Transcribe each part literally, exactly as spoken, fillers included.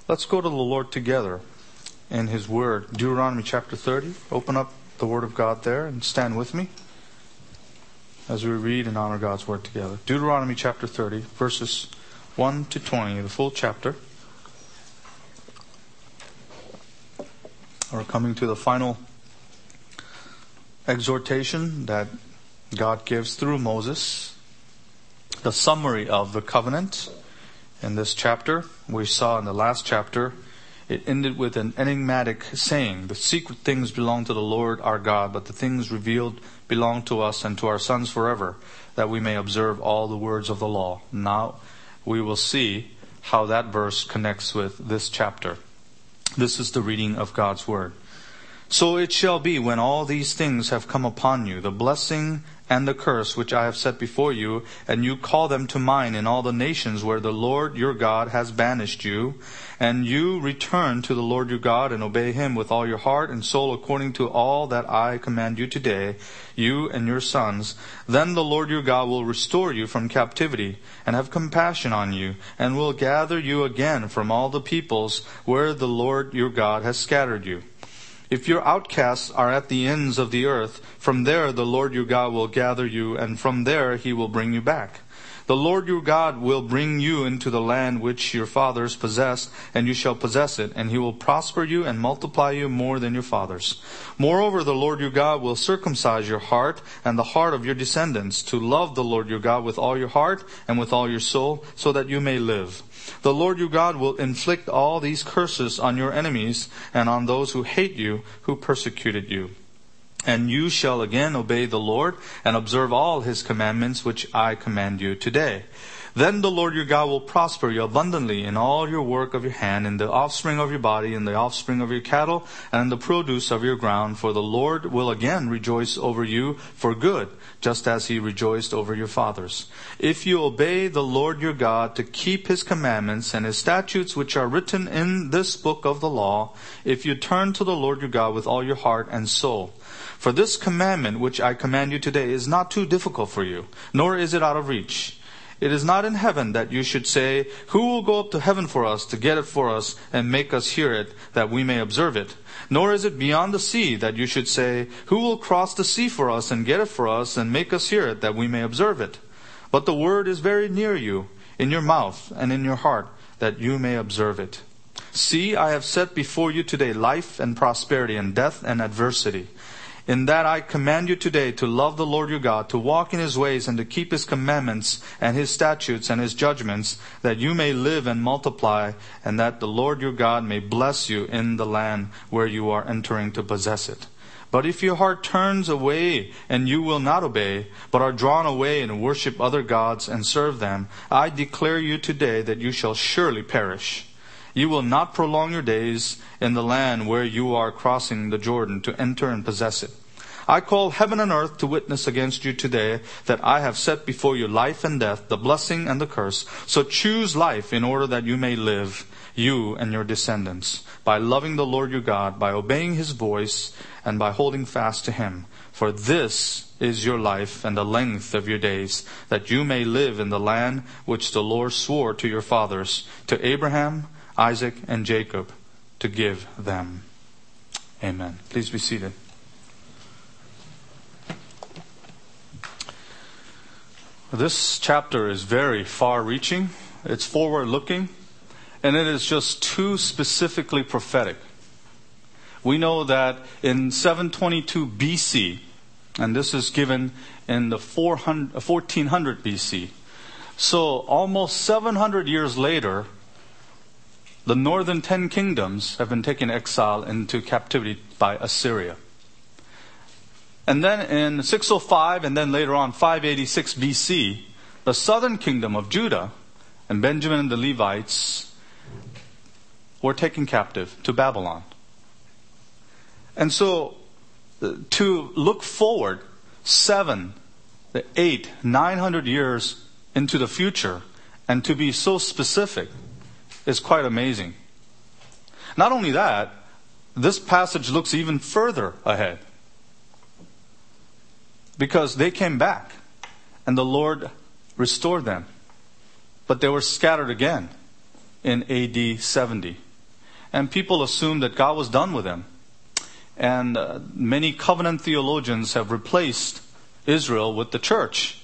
Let's go to the Lord together in His Word. Deuteronomy chapter thirty. Open up the Word of God there and stand with me as we read and honor God's Word together. Deuteronomy chapter thirty, verses one to twenty, the full chapter. We're coming to the final exhortation that God gives through Moses. The summary of the covenant in this chapter. We saw in the last chapter, it ended with an enigmatic saying, the secret things belong to the Lord our God, but the things revealed belong to us and to our sons forever, that we may observe all the words of the law. Now we will see how that verse connects with this chapter. This is the reading of God's Word. So it shall be when all these things have come upon you, the blessing and the curse which I have set before you, and you call them to mind in all the nations where the Lord your God has banished you, and you return to the Lord your God and obey Him with all your heart and soul according to all that I command you today, you and your sons, then the Lord your God will restore you from captivity and have compassion on you, and will gather you again from all the peoples where the Lord your God has scattered you. If your outcasts are at the ends of the earth, from there the Lord your God will gather you, and from there He will bring you back. The Lord your God will bring you into the land which your fathers possessed, and you shall possess it, and He will prosper you and multiply you more than your fathers. Moreover, the Lord your God will circumcise your heart and the heart of your descendants, to love the Lord your God with all your heart and with all your soul, so that you may live. The Lord your God will inflict all these curses on your enemies and on those who hate you, who persecuted you. And you shall again obey the Lord and observe all His commandments which I command you today. Then the Lord your God will prosper you abundantly in all your work of your hand, in the offspring of your body, in the offspring of your cattle, and in the produce of your ground. For the Lord will again rejoice over you for good, just as He rejoiced over your fathers. If you obey the Lord your God to keep His commandments and His statutes which are written in this book of the law, if you turn to the Lord your God with all your heart and soul. For this commandment which I command you today is not too difficult for you, nor is it out of reach. It is not in heaven that you should say, who will go up to heaven for us to get it for us and make us hear it, that we may observe it? Nor is it beyond the sea that you should say, who will cross the sea for us and get it for us and make us hear it, that we may observe it? But the word is very near you, in your mouth and in your heart, that you may observe it. See, I have set before you today life and prosperity, and death and adversity. In that I command you today to love the Lord your God, to walk in His ways, and to keep His commandments and His statutes and His judgments, that you may live and multiply, and that the Lord your God may bless you in the land where you are entering to possess it. But if your heart turns away and you will not obey, but are drawn away and worship other gods and serve them, I declare you today that you shall surely perish. You will not prolong your days in the land where you are crossing the Jordan to enter and possess it. I call heaven and earth to witness against you today that I have set before you life and death, the blessing and the curse. So choose life in order that you may live, you and your descendants, by loving the Lord your God, by obeying His voice, and by holding fast to Him. For this is your life and the length of your days, that you may live in the land which the Lord swore to your fathers, to Abraham, Isaac, and Jacob, to give them. Amen. Please be seated. This chapter is very far-reaching. It's forward-looking, and it is just too specifically prophetic. We know that in seven twenty-two B C, and this is given in the fourteen hundred B C, so almost seven hundred years later, the northern ten kingdoms have been taken exile into captivity by Assyria. And then in six oh five and then later on five eighty-six B C, the southern kingdom of Judah and Benjamin and the Levites were taken captive to Babylon. And so to look forward seven, eight, nine hundred years into the future and to be so specific is quite amazing. Not only that, this passage looks even further ahead. Because they came back and the Lord restored them. But they were scattered again in A D seventy. and people assumed that God was done with them. And uh, many covenant theologians have replaced Israel with the church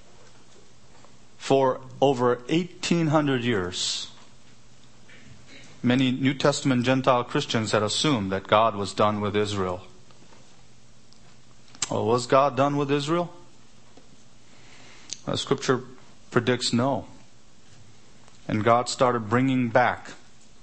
for over eighteen hundred years. Many New Testament Gentile Christians had assumed that God was done with Israel. Well, was God done with Israel? Uh, Scripture predicts no. And God started bringing back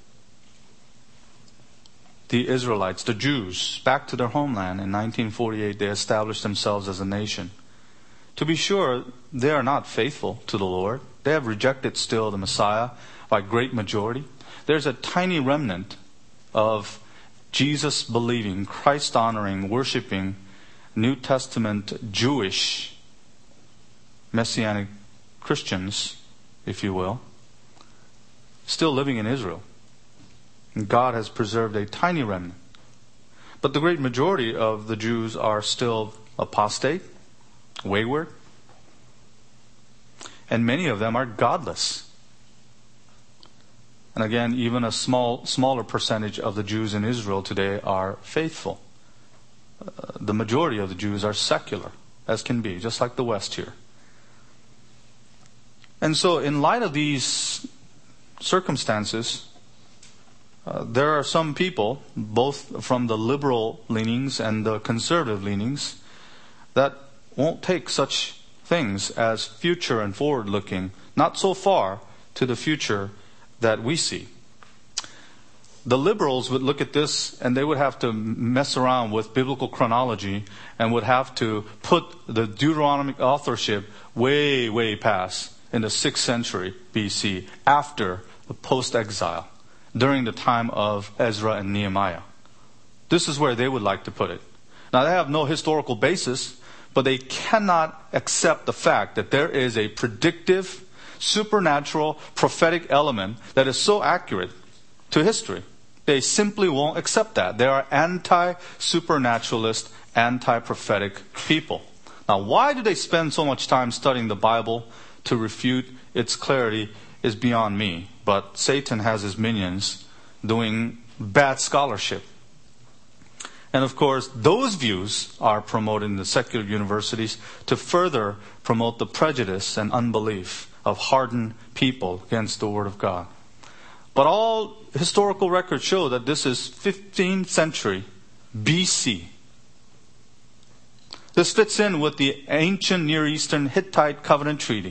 the Israelites, the Jews, back to their homeland. In nineteen forty-eight, they established themselves as a nation. To be sure, they are not faithful to the Lord. They have rejected still the Messiah by great majority. There's a tiny remnant of Jesus-believing, Christ-honoring, worshiping, New Testament Jewish Messianic Christians, if you will, still living in Israel. And God has preserved a tiny remnant. But the great majority of the Jews are still apostate, wayward, and many of them are godless. And again, even a small, smaller percentage of the Jews in Israel today are faithful. Uh, the majority of the Jews are secular, as can be, just like the West here. And so, in light of these circumstances, uh, there are some people, both from the liberal leanings and the conservative leanings, that won't take such things as future and forward-looking, not so far to the future that we see. The liberals would look at this and they would have to mess around with biblical chronology and would have to put the Deuteronomic authorship way, way past in the sixth century B C, after the post-exile, during the time of Ezra and Nehemiah. This is where they would like to put it. Now, they have no historical basis, but they cannot accept the fact that there is a predictive, supernatural, prophetic element that is so accurate to history. They simply won't accept that. They are anti-supernaturalist, anti-prophetic people. Now, why do they spend so much time studying the Bible to refute its clarity is beyond me. But Satan has his minions doing bad scholarship. And of course, those views are promoted in the secular universities to further promote the prejudice and unbelief of hardened people against the Word of God. But all historical records show that this is fifteenth century B C. This fits in with the ancient Near Eastern Hittite covenant treaty.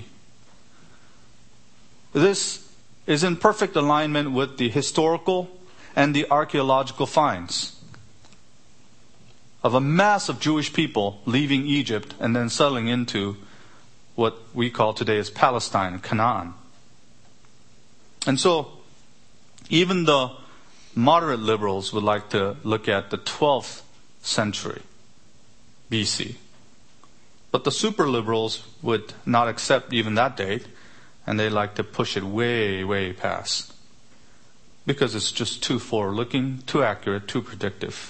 This is in perfect alignment with the historical and the archaeological finds of a mass of Jewish people leaving Egypt and then settling into what we call today as Palestine, Canaan. And so, even the moderate liberals would like to look at the twelfth century B C. But the super liberals would not accept even that date, and they like to push it way, way past. Because it's just too forward-looking, too accurate, too predictive.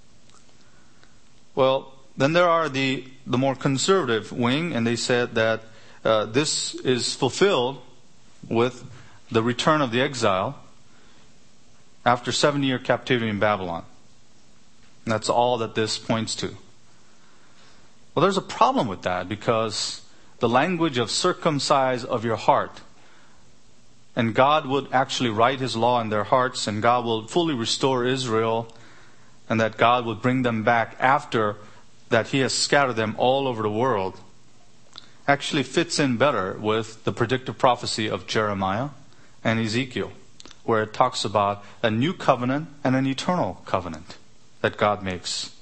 Well, then there are the, the more conservative wing, and they said that uh, this is fulfilled with the return of the exile after seven-year captivity in Babylon. And that's all that this points to. Well, there's a problem with that, because the language of circumcise of your heart, and God would actually write His law in their hearts, and God will fully restore Israel, and that God would bring them back after that He has scattered them all over the world, actually fits in better with the predictive prophecy of Jeremiah and Ezekiel, where it talks about a new covenant and an eternal covenant that God makes.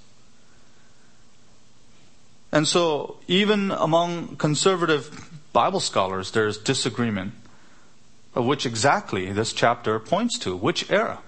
And so, even among conservative Bible scholars, there's disagreement of which exactly this chapter points to, which era.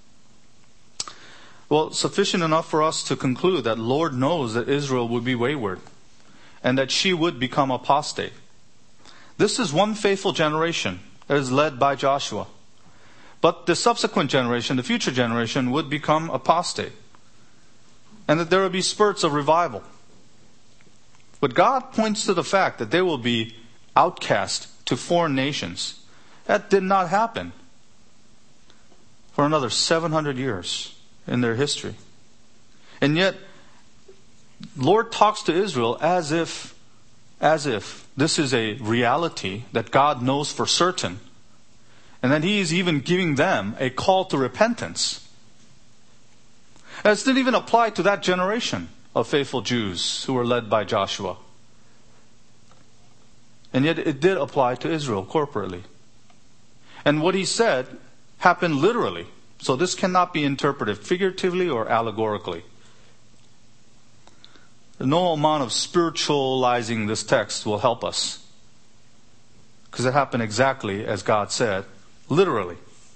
Well, sufficient enough for us to conclude that Lord knows that Israel would be wayward and that she would become apostate. This is one faithful generation that is led by Joshua. But the subsequent generation, the future generation, would become apostate. And that there would be spurts of revival. But God points to the fact that they will be outcast to foreign nations. That did not happen. for another seven hundred years in their history. And yet, Lord talks to Israel as if, as if this is a reality that God knows for certain. And that He is even giving them a call to repentance. And this didn't even apply to that generation of faithful Jews who were led by Joshua. And yet it did apply to Israel corporately. And what He said happened literally. So this cannot be interpreted figuratively or allegorically. No amount of spiritualizing this text will help us. Because it happened exactly as God said, literally.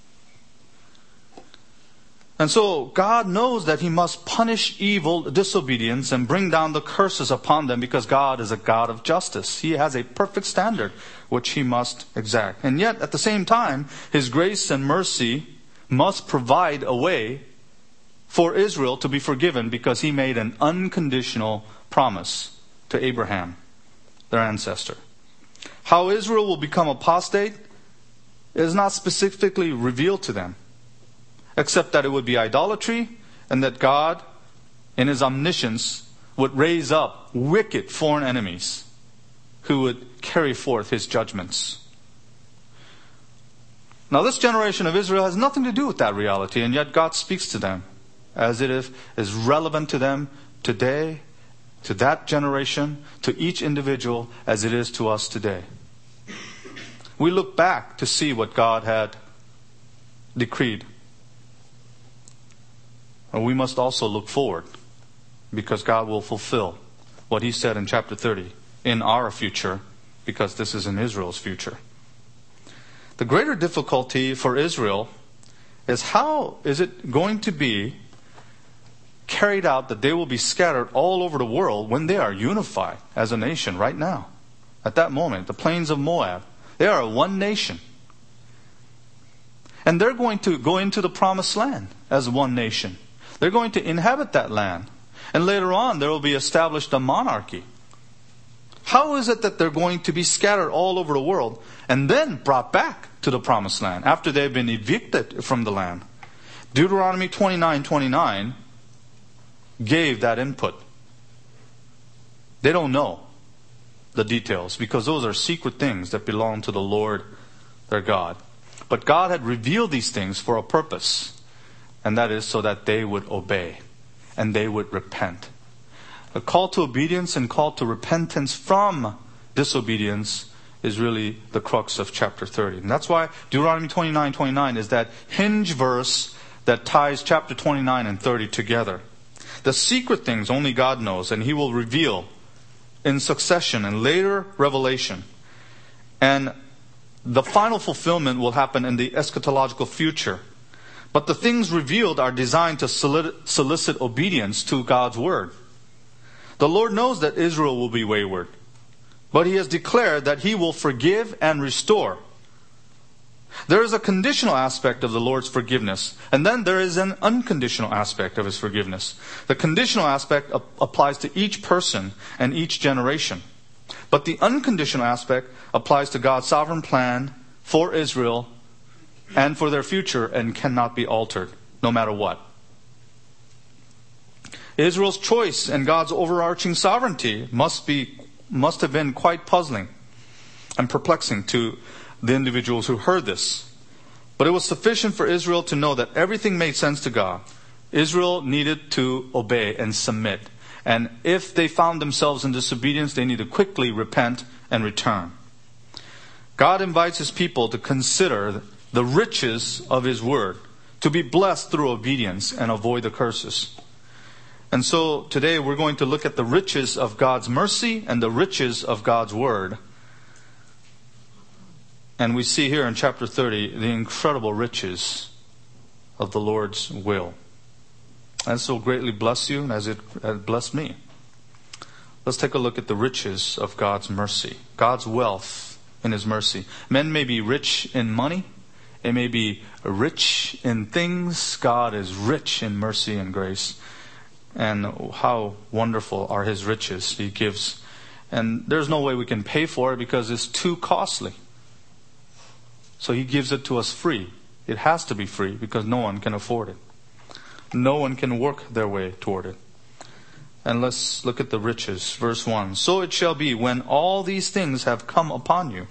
And so God knows that He must punish evil disobedience and bring down the curses upon them because God is a God of justice. He has a perfect standard which He must exact. And yet at the same time, His grace and mercy must provide a way for Israel to be forgiven because He made an unconditional promise to Abraham, their ancestor. How Israel will become apostate is not specifically revealed to them, except that it would be idolatry and that God, in His omniscience, would raise up wicked foreign enemies who would carry forth His judgments. Now this generation of Israel has nothing to do with that reality, and yet God speaks to them as it is relevant to them today, to that generation, to each individual as it is to us today. We look back to see what God had decreed. And we must also look forward, because God will fulfill what He said in chapter thirty in our future, because this is in Israel's future. The greater difficulty for Israel is how is it going to be carried out that they will be scattered all over the world when they are unified as a nation right now. At that moment, the plains of Moab, they are one nation. And they're going to go into the promised land as one nation. They're going to inhabit that land. And later on, there will be established a monarchy. How is it that they're going to be scattered all over the world and then brought back to the promised land after they've been evicted from the land? Deuteronomy twenty-nine twenty-nine gave that input. They don't know the details because those are secret things that belong to the Lord their God. But God had revealed these things for a purpose, and that is so that they would obey and they would repent. A call to obedience and call to repentance from disobedience is really the crux of chapter thirty. And that's why Deuteronomy twenty-nine twenty-nine is that hinge verse that ties chapter twenty-nine and thirty together. The secret things only God knows, and He will reveal in succession and later revelation. And the final fulfillment will happen in the eschatological future. But the things revealed are designed to solicit obedience to God's word. The Lord knows that Israel will be wayward, but He has declared that He will forgive and restore. There is a conditional aspect of the Lord's forgiveness, and then there is an unconditional aspect of His forgiveness. The conditional aspect applies to each person and each generation. But the unconditional aspect applies to God's sovereign plan for Israel and for their future and cannot be altered, no matter what. Israel's choice and God's overarching sovereignty must be must have been quite puzzling and perplexing to the individuals who heard this. But it was sufficient for Israel to know that everything made sense to God. Israel needed to obey and submit. And if they found themselves in disobedience, they needed to quickly repent and return. God invites His people to consider the riches of His word, to be blessed through obedience and avoid the curses. And so today we're going to look at the riches of God's mercy and the riches of God's word. And we see here in chapter thirty the incredible riches of the Lord's will. And so greatly bless you as it blessed me. Let's take a look at the riches of God's mercy. God's wealth in His mercy. Men may be rich in money. They may be rich in things. God is rich in mercy and grace. And how wonderful are His riches He gives. And there's no way we can pay for it because it's too costly. So He gives it to us free It has to be free because no one can afford it. No one can work their way toward it. And let's look at the riches. Verse one. So it shall be when all these things have come upon you,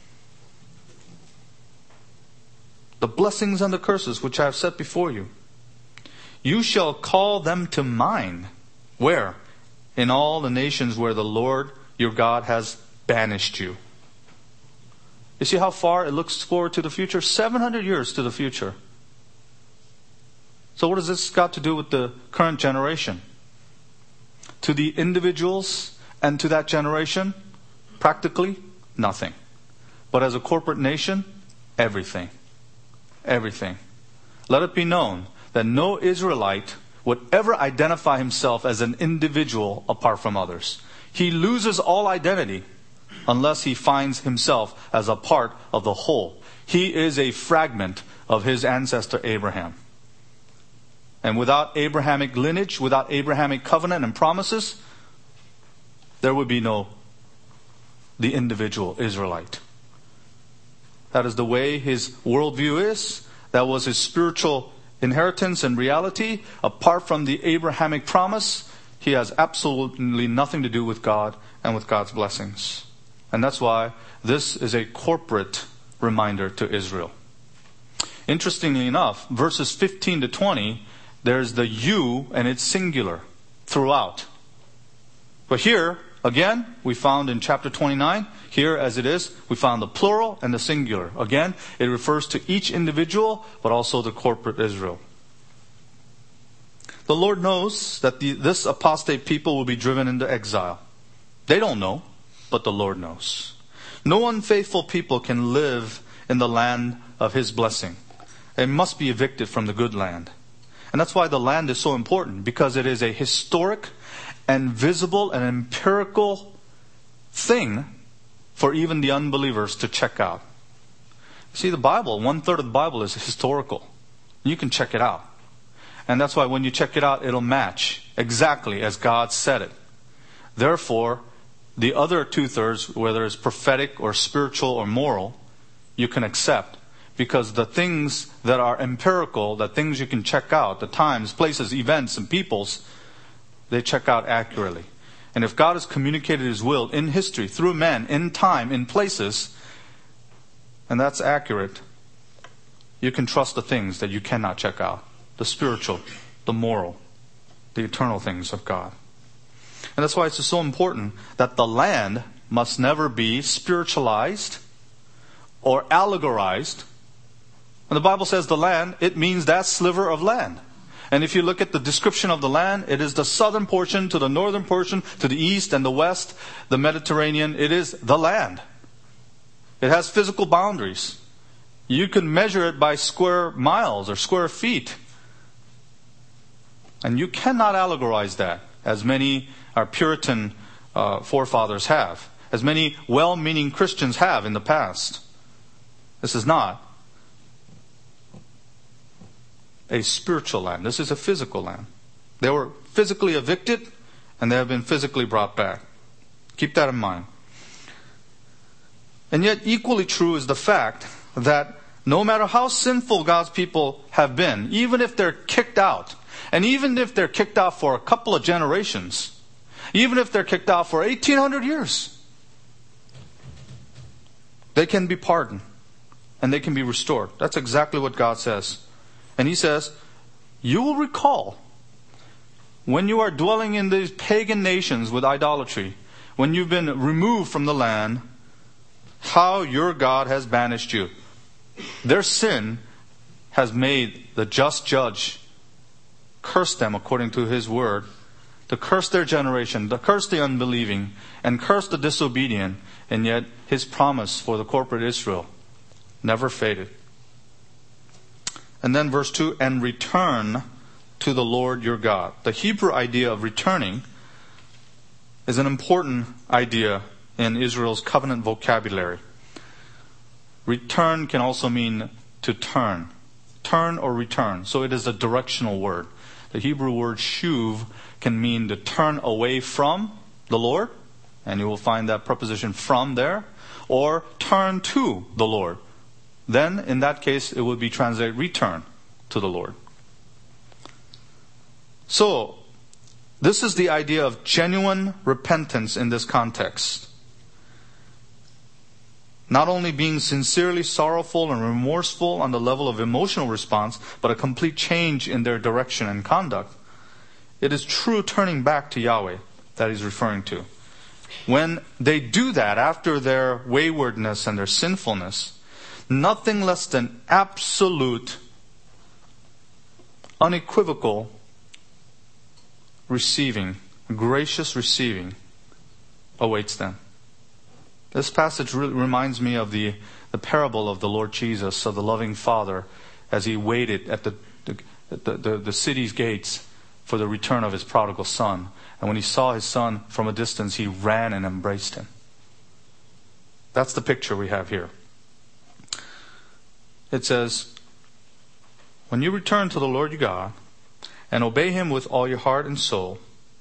the blessings and the curses which I have set before you, you shall call them to mind. Where? In all the nations where the Lord your God has banished you. You see how far it looks forward to the future? seven hundred years to the future. So what has this got to do with the current generation? To the individuals and to that generation, practically nothing. But as a corporate nation, everything. Everything. Let it be known that no Israelite would ever identify himself as an individual apart from others. He loses all identity unless he finds himself as a part of the whole. He is a fragment of his ancestor Abraham. And without Abrahamic lineage, without Abrahamic covenant and promises, there would be no the individual Israelite. That is the way his worldview is. That was his spiritual inheritance and reality. Apart from the Abrahamic promise, he has absolutely nothing to do with God and with God's blessings. And that's why this is a corporate reminder to Israel. Interestingly enough, verses fifteen to twenty, there's the you and it's singular throughout. But here, again, we found in chapter twenty-nine, here as it is, we found the plural and the singular. Again, it refers to each individual, but also the corporate Israel. The Lord knows that the, this apostate people will be driven into exile. They don't know, but the Lord knows. No unfaithful people can live in the land of His blessing. They must be evicted from the good land. And that's why the land is so important, because it is a historic and visible and empirical thing for even the unbelievers to check out. See, the Bible, one third of the Bible is historical. You can check it out. And that's why when you check it out, it'll match exactly as God said it. Therefore, the other two thirds, whether it's prophetic or spiritual or moral, you can accept. Because the things that are empirical, the things you can check out, the times, places, events, and peoples, they check out accurately. And if God has communicated His will in history, through men, in time, in places, and that's accurate, you can trust the things that you cannot check out. The spiritual, the moral, the eternal things of God. And that's why it's so important that the land must never be spiritualized or allegorized. When the Bible says the land, it means that sliver of land. And if you look at the description of the land, it is the southern portion to the northern portion, to the east and the west, the Mediterranean. It is the land. It has physical boundaries. You can measure it by square miles or square feet. And you cannot allegorize that, as many our Puritan uh, forefathers have, as many well-meaning Christians have in the past. This is not a spiritual land. This is a physical land. They were physically evicted, and they have been physically brought back. Keep that in mind. And yet, equally true is the fact that no matter how sinful God's people have been, even if they're kicked out, and even if they're kicked out for a couple of generations, even if they're kicked out for eighteen hundred years, they can be pardoned and they can be restored. That's exactly what God says. And He says, you will recall when you are dwelling in these pagan nations with idolatry, when you've been removed from the land, how your God has banished you. Their sin has made the just judge curse them according to His word, to curse their generation, to curse the unbelieving, and curse the disobedient. And yet His promise for the corporate Israel never faded. And then verse two, and return to the Lord your God. The Hebrew idea of returning is an important idea in Israel's covenant vocabulary. Return can also mean to turn. Turn or return. So it is a directional word. The Hebrew word shuv can mean to turn away from the Lord, and you will find that preposition from there, or turn to the Lord. then in that case it would be translated return to the Lord. So, this is the idea of genuine repentance in this context. Not only being sincerely sorrowful and remorseful on the level of emotional response, but a complete change in their direction and conduct. It is true turning back to Yahweh that he's referring to. When they do that after their waywardness and their sinfulness, nothing less than absolute, unequivocal receiving, gracious receiving awaits them. This passage really reminds me of the, the parable of the Lord Jesus, of the loving Father, as he waited at the, the, the, the, the city's gates for the return of his prodigal son. And when he saw his son from a distance, he ran and embraced him. That's the picture we have here. It says, when you return to the Lord your God and obey him with all your heart and soul.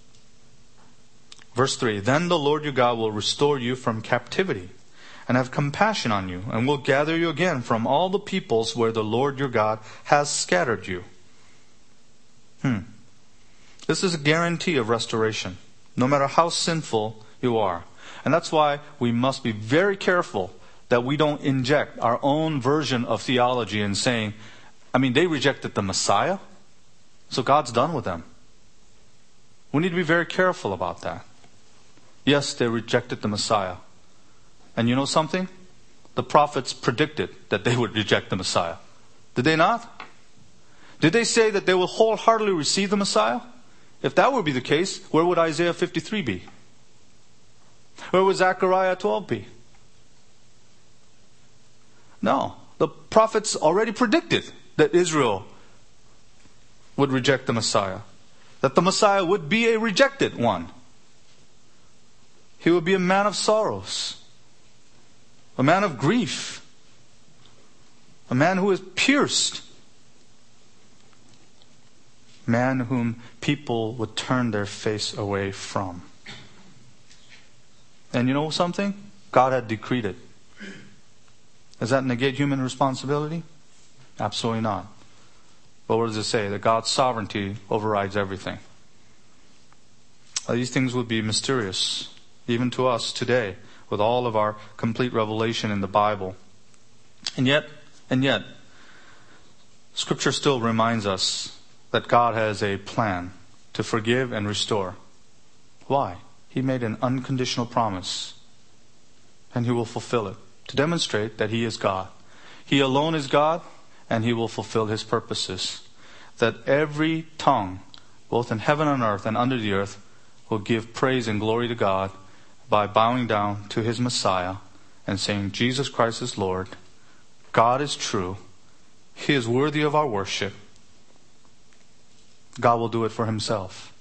Verse three, then the Lord your God will restore you from captivity and have compassion on you, and will gather you again from all the peoples where the Lord your God has scattered you. Hmm. This is a guarantee of restoration, no matter how sinful you are. And that's why we must be very careful that we don't inject our own version of theology in saying, I mean, they rejected the Messiah, so God's done with them. We need to be very careful about that. Yes, they rejected the Messiah. And you know something? The prophets predicted that they would reject the Messiah. Did they not? Did they say that they will wholeheartedly receive the Messiah? If that would be the case, where would Isaiah fifty-three be? Where would Zechariah twelve be? No. The prophets already predicted that Israel would reject the Messiah. That the Messiah would be a rejected one. He would be a man of sorrows. A man of grief. A man who is pierced. A man whom people would turn their face away from. And you know something? God had decreed it. Does that negate human responsibility? Absolutely not. But what does it say? That God's sovereignty overrides everything. These things would be mysterious, even to us today, with all of our complete revelation in the Bible. And yet, and yet, Scripture still reminds us that God has a plan to forgive and restore. Why? He made an unconditional promise, and He will fulfill it, to demonstrate that He is God. He alone is God, and He will fulfill His purposes. That every tongue, both in heaven and earth and under the earth, will give praise and glory to God by bowing down to His Messiah and saying, Jesus Christ is Lord. God is true. He is worthy of our worship. God will do it for Himself.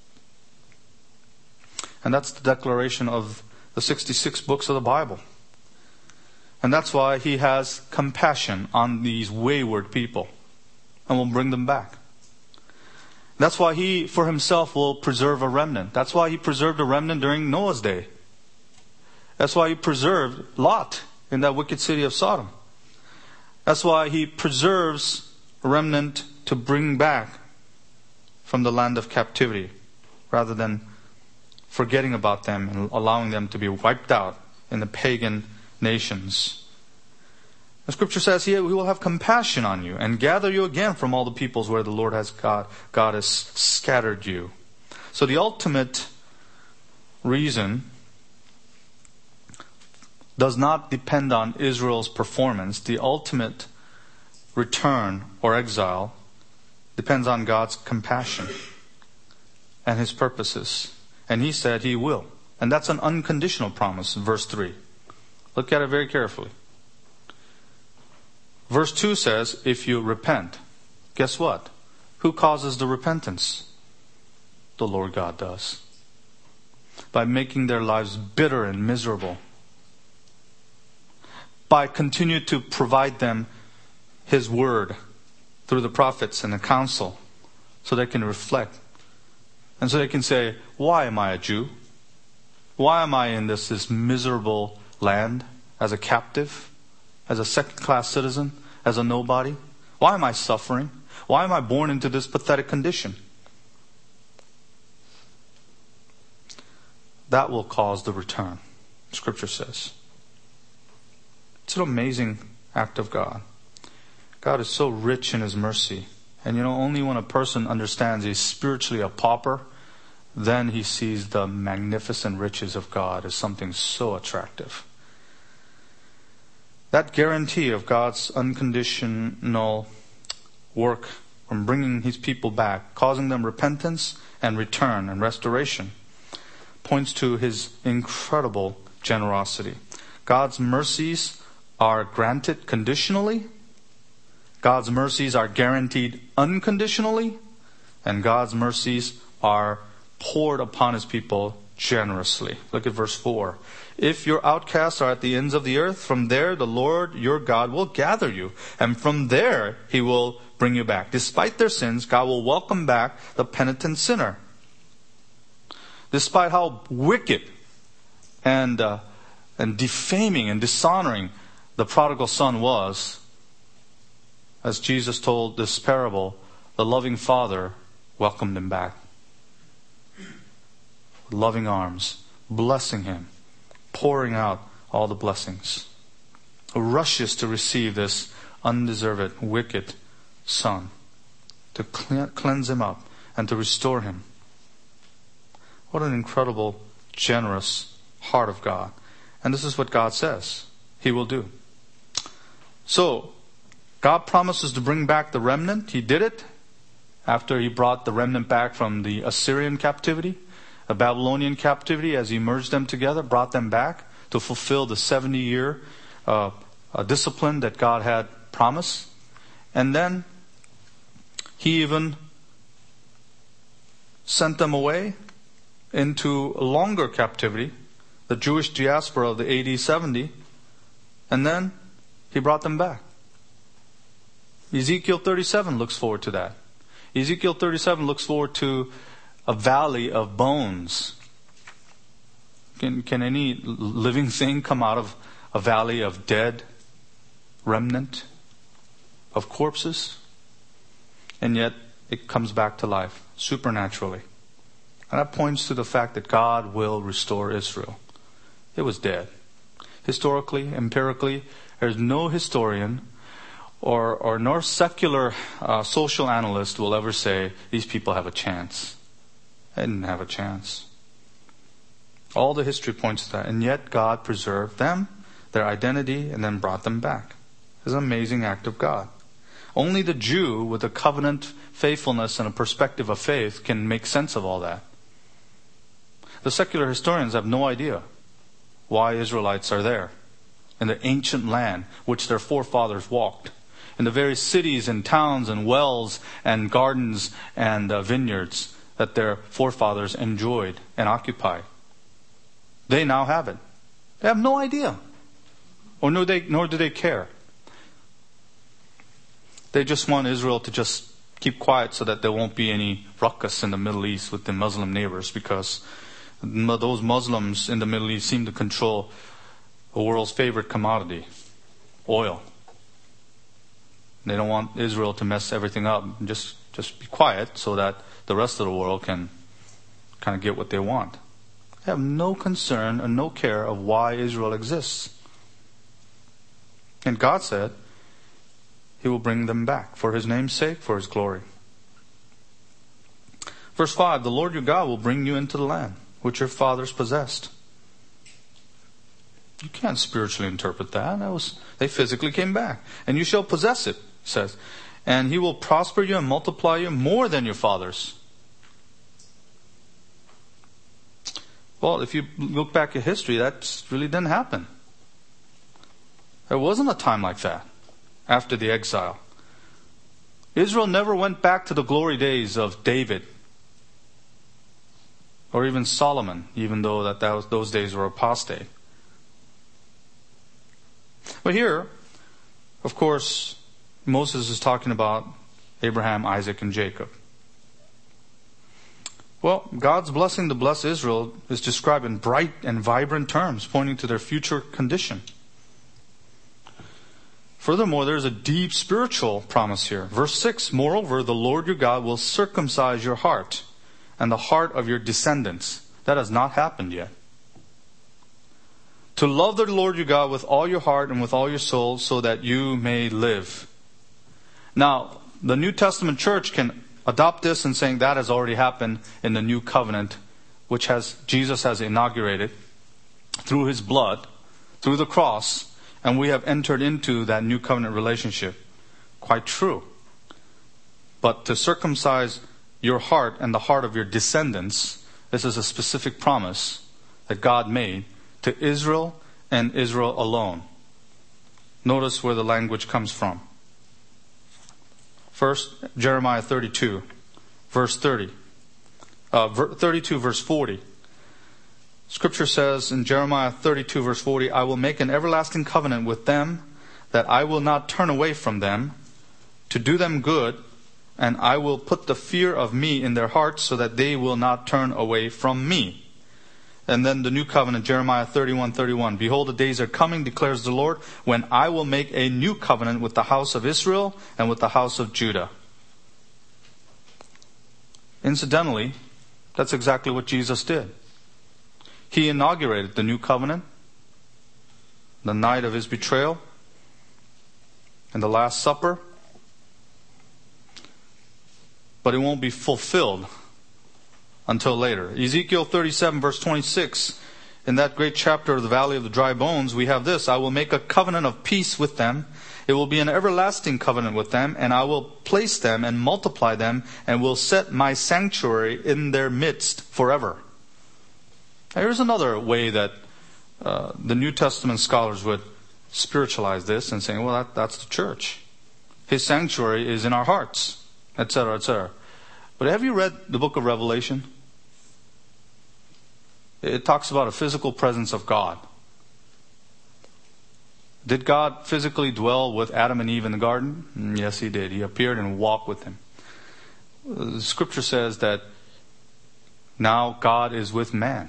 And that's the declaration of the sixty-six books of the Bible. And that's why He has compassion on these wayward people and will bring them back. That's why He, for Himself, will preserve a remnant. That's why He preserved a remnant during Noah's day. That's why He preserved Lot in that wicked city of Sodom. That's why He preserves a remnant to bring back from the land of captivity, rather than forgetting about them and allowing them to be wiped out in the pagan nations. The Scripture says He will have compassion on you and gather you again from all the peoples where the Lord has God, God has scattered you. So the ultimate reason does not depend on Israel's performance. The ultimate return or exile depends on God's compassion and His purposes. And He said He will. And that's an unconditional promise in verse three. Look at it very carefully. Verse two says, if you repent. Guess what? Who causes the repentance? The Lord God does. By making their lives bitter and miserable. By continuing to provide them His word through the prophets and the council, so they can reflect. And so they can say, why am I a Jew? Why am I in this, this miserable land as a captive? as a second-class citizen, as a nobody? Why am I suffering? Why am I born into this pathetic condition? That will cause the return, Scripture says. It's an amazing act of God. God is so rich in His mercy. And you know, only when a person understands he's spiritually a pauper, then he sees the magnificent riches of God as something so attractive. That guarantee of God's unconditional work from bringing His people back, causing them repentance and return and restoration, points to His incredible generosity. God's mercies are granted conditionally. God's mercies are guaranteed unconditionally. And God's mercies are poured upon His people generously. Look at verse four. If your outcasts are at the ends of the earth, from there the Lord your God will gather you. And from there He will bring you back. Despite their sins, God will welcome back the penitent sinner. Despite how wicked and uh, and defaming and dishonoring the prodigal son was, as Jesus told this parable, the loving Father welcomed him back with loving arms, blessing him, pouring out all the blessings. Who rushes to receive this undeserved, wicked son, to cleanse him up and to restore him. What an incredible, generous heart of God. And this is what God says He will do. So, God promises to bring back the remnant. He did it after He brought the remnant back from the Assyrian captivity, a Babylonian captivity, as He merged them together, brought them back to fulfill the seventy-year uh, uh, discipline that God had promised. And then He even sent them away into a longer captivity, the Jewish diaspora of the A D seventy, and then He brought them back. Ezekiel thirty-seven looks forward to that. Ezekiel thirty-seven looks forward to a valley of bones. Can, can any living thing come out of a valley of dead remnant of corpses? And yet it comes back to life supernaturally. And that points to the fact that God will restore Israel. It was dead. Historically, empirically, there's no historian or or nor secular uh, social analyst will ever say these people have a chance. They didn't have a chance. All the history points to that. And yet God preserved them, their identity, and then brought them back. It's an amazing act of God. Only the Jew with a covenant faithfulness and a perspective of faith can make sense of all that. The secular historians have no idea why Israelites are there in the ancient land which their forefathers walked, in the very cities and towns and wells and gardens and uh, vineyards that their forefathers enjoyed and occupied. They now have it. They have no idea, or nor, they, nor do they care. They just want Israel to just keep quiet so that there won't be any ruckus in the Middle East with the Muslim neighbors, because those Muslims in the Middle East seem to control the world's favorite commodity, oil. They don't want Israel to mess everything up. Just, just be quiet so that the rest of the world can kind of get what they want. They have no concern and no care of why Israel exists. And God said He will bring them back for His name's sake, for His glory. Verse five, the Lord your God will bring you into the land which your fathers possessed. You can't spiritually interpret that. That was, they physically came back. And you shall possess it, it says. And He will prosper you and multiply you more than your fathers. Well, if you look back at history, that really didn't happen. There wasn't a time like that after the exile. Israel never went back to the glory days of David or even Solomon, even though that, that was, those days were apostate. But here, of course, Moses is talking about Abraham, Isaac, and Jacob. Well, God's blessing to bless Israel is described in bright and vibrant terms, pointing to their future condition. Furthermore, there's a deep spiritual promise here. Verse six, moreover, the Lord your God will circumcise your heart and the heart of your descendants. That has not happened yet. To love the Lord your God with all your heart and with all your soul, so that you may live. Now, the New Testament church can adopt this and saying that has already happened in the new covenant, which has Jesus has inaugurated through his blood, through the cross, and we have entered into that new covenant relationship. Quite true. But to circumcise your heart and the heart of your descendants, this is a specific promise that God made to Israel and Israel alone. Notice where the language comes from. First, Jeremiah thirty-two, verse thirty. Uh, thirty-two, verse forty. Scripture says in Jeremiah thirty-two, verse forty, I will make an everlasting covenant with them, that I will not turn away from them, to do them good, and I will put the fear of me in their hearts, so that they will not turn away from me. And then the new covenant, Jeremiah thirty-one, thirty-one. Behold, the days are coming, declares the Lord, when I will make a new covenant with the house of Israel and with the house of Judah. Incidentally, that's exactly what Jesus did. He inaugurated the new covenant, the night of his betrayal, and the Last Supper. But it won't be fulfilled until later. Ezekiel thirty-seven, verse twenty-six, in that great chapter of the Valley of the Dry Bones, we have this, I will make a covenant of peace with them. It will be an everlasting covenant with them, and I will place them and multiply them, and will set my sanctuary in their midst forever. Here's another way that uh, the New Testament scholars would spiritualize this and saying, well, that, that's the church. His sanctuary is in our hearts, et cetera, et cetera. But have you read the book of Revelation? It talks about a physical presence of God. Did God physically dwell with Adam and Eve in the garden? Yes, he did. He appeared and walked with them. The scripture says that now God is with man.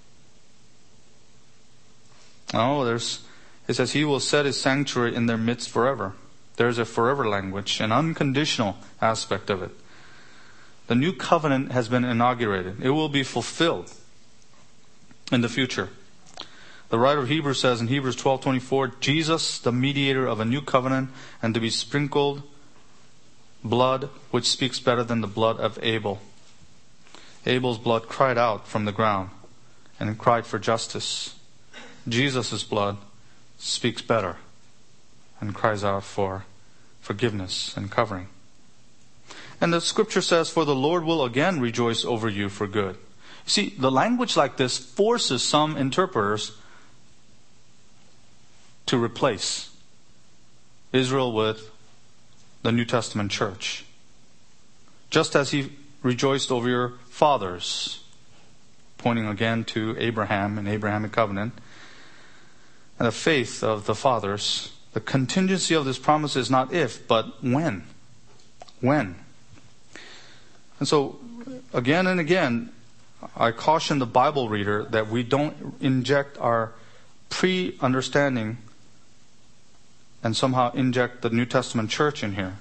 Oh, there's, it says he will set his sanctuary in their midst forever. There's a forever language, an unconditional aspect of it. The new covenant has been inaugurated. It will be fulfilled in the future. The writer of Hebrews says in Hebrews twelve twenty-four, Jesus, the mediator of a new covenant, and to be sprinkled blood, which speaks better than the blood of Abel. Abel's blood cried out from the ground and cried for justice. Jesus' blood speaks better and cries out for forgiveness and covering. And the scripture says, for the Lord will again rejoice over you for good. See, the language like this forces some interpreters to replace Israel with the New Testament church. Just as he rejoiced over your fathers, pointing again to Abraham and Abrahamic covenant, and the faith of the fathers, the contingency of this promise is not if, but when. When. And so, again and again, I caution the Bible reader that we don't inject our pre-understanding and somehow inject the New Testament church in here.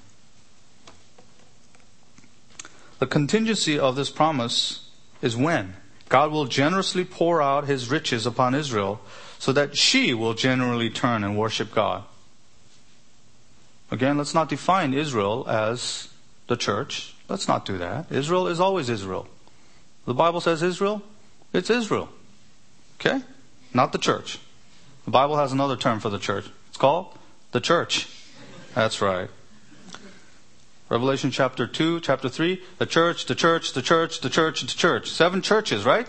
The contingency of this promise is when God will generously pour out his riches upon Israel, so that she will generally turn and worship God. Again, let's not define Israel as the church. Let's not do that. Israel is always Israel. The Bible says Israel, it's Israel. Okay? Not the church. The Bible has another term for the church. It's called the church. That's right. Revelation chapter two, chapter three, the church, the church, the church, the church, the church. Seven churches, right?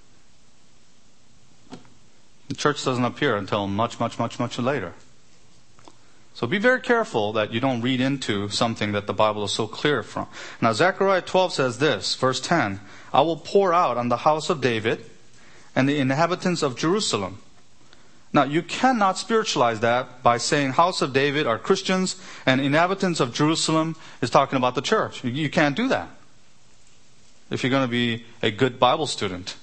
The church doesn't appear until much, much, much, much later. So be very careful that you don't read into something that the Bible is so clear from. Now Zechariah twelve says this, verse ten, I will pour out on the house of David and the inhabitants of Jerusalem. Now you cannot spiritualize that by saying house of David are Christians and inhabitants of Jerusalem is talking about the church. You can't do that if you're going to be a good Bible student.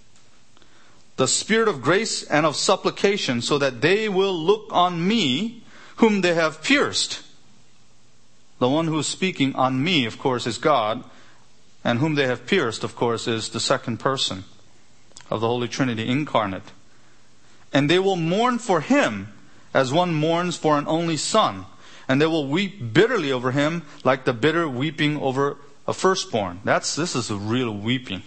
The spirit of grace and of supplication, so that they will look on me, whom they have pierced. The one who is speaking on me, of course, is God. And whom they have pierced, of course, is the second person of the Holy Trinity incarnate. And they will mourn for him as one mourns for an only son. And they will weep bitterly over him like the bitter weeping over a firstborn. That's, this is a real weeping.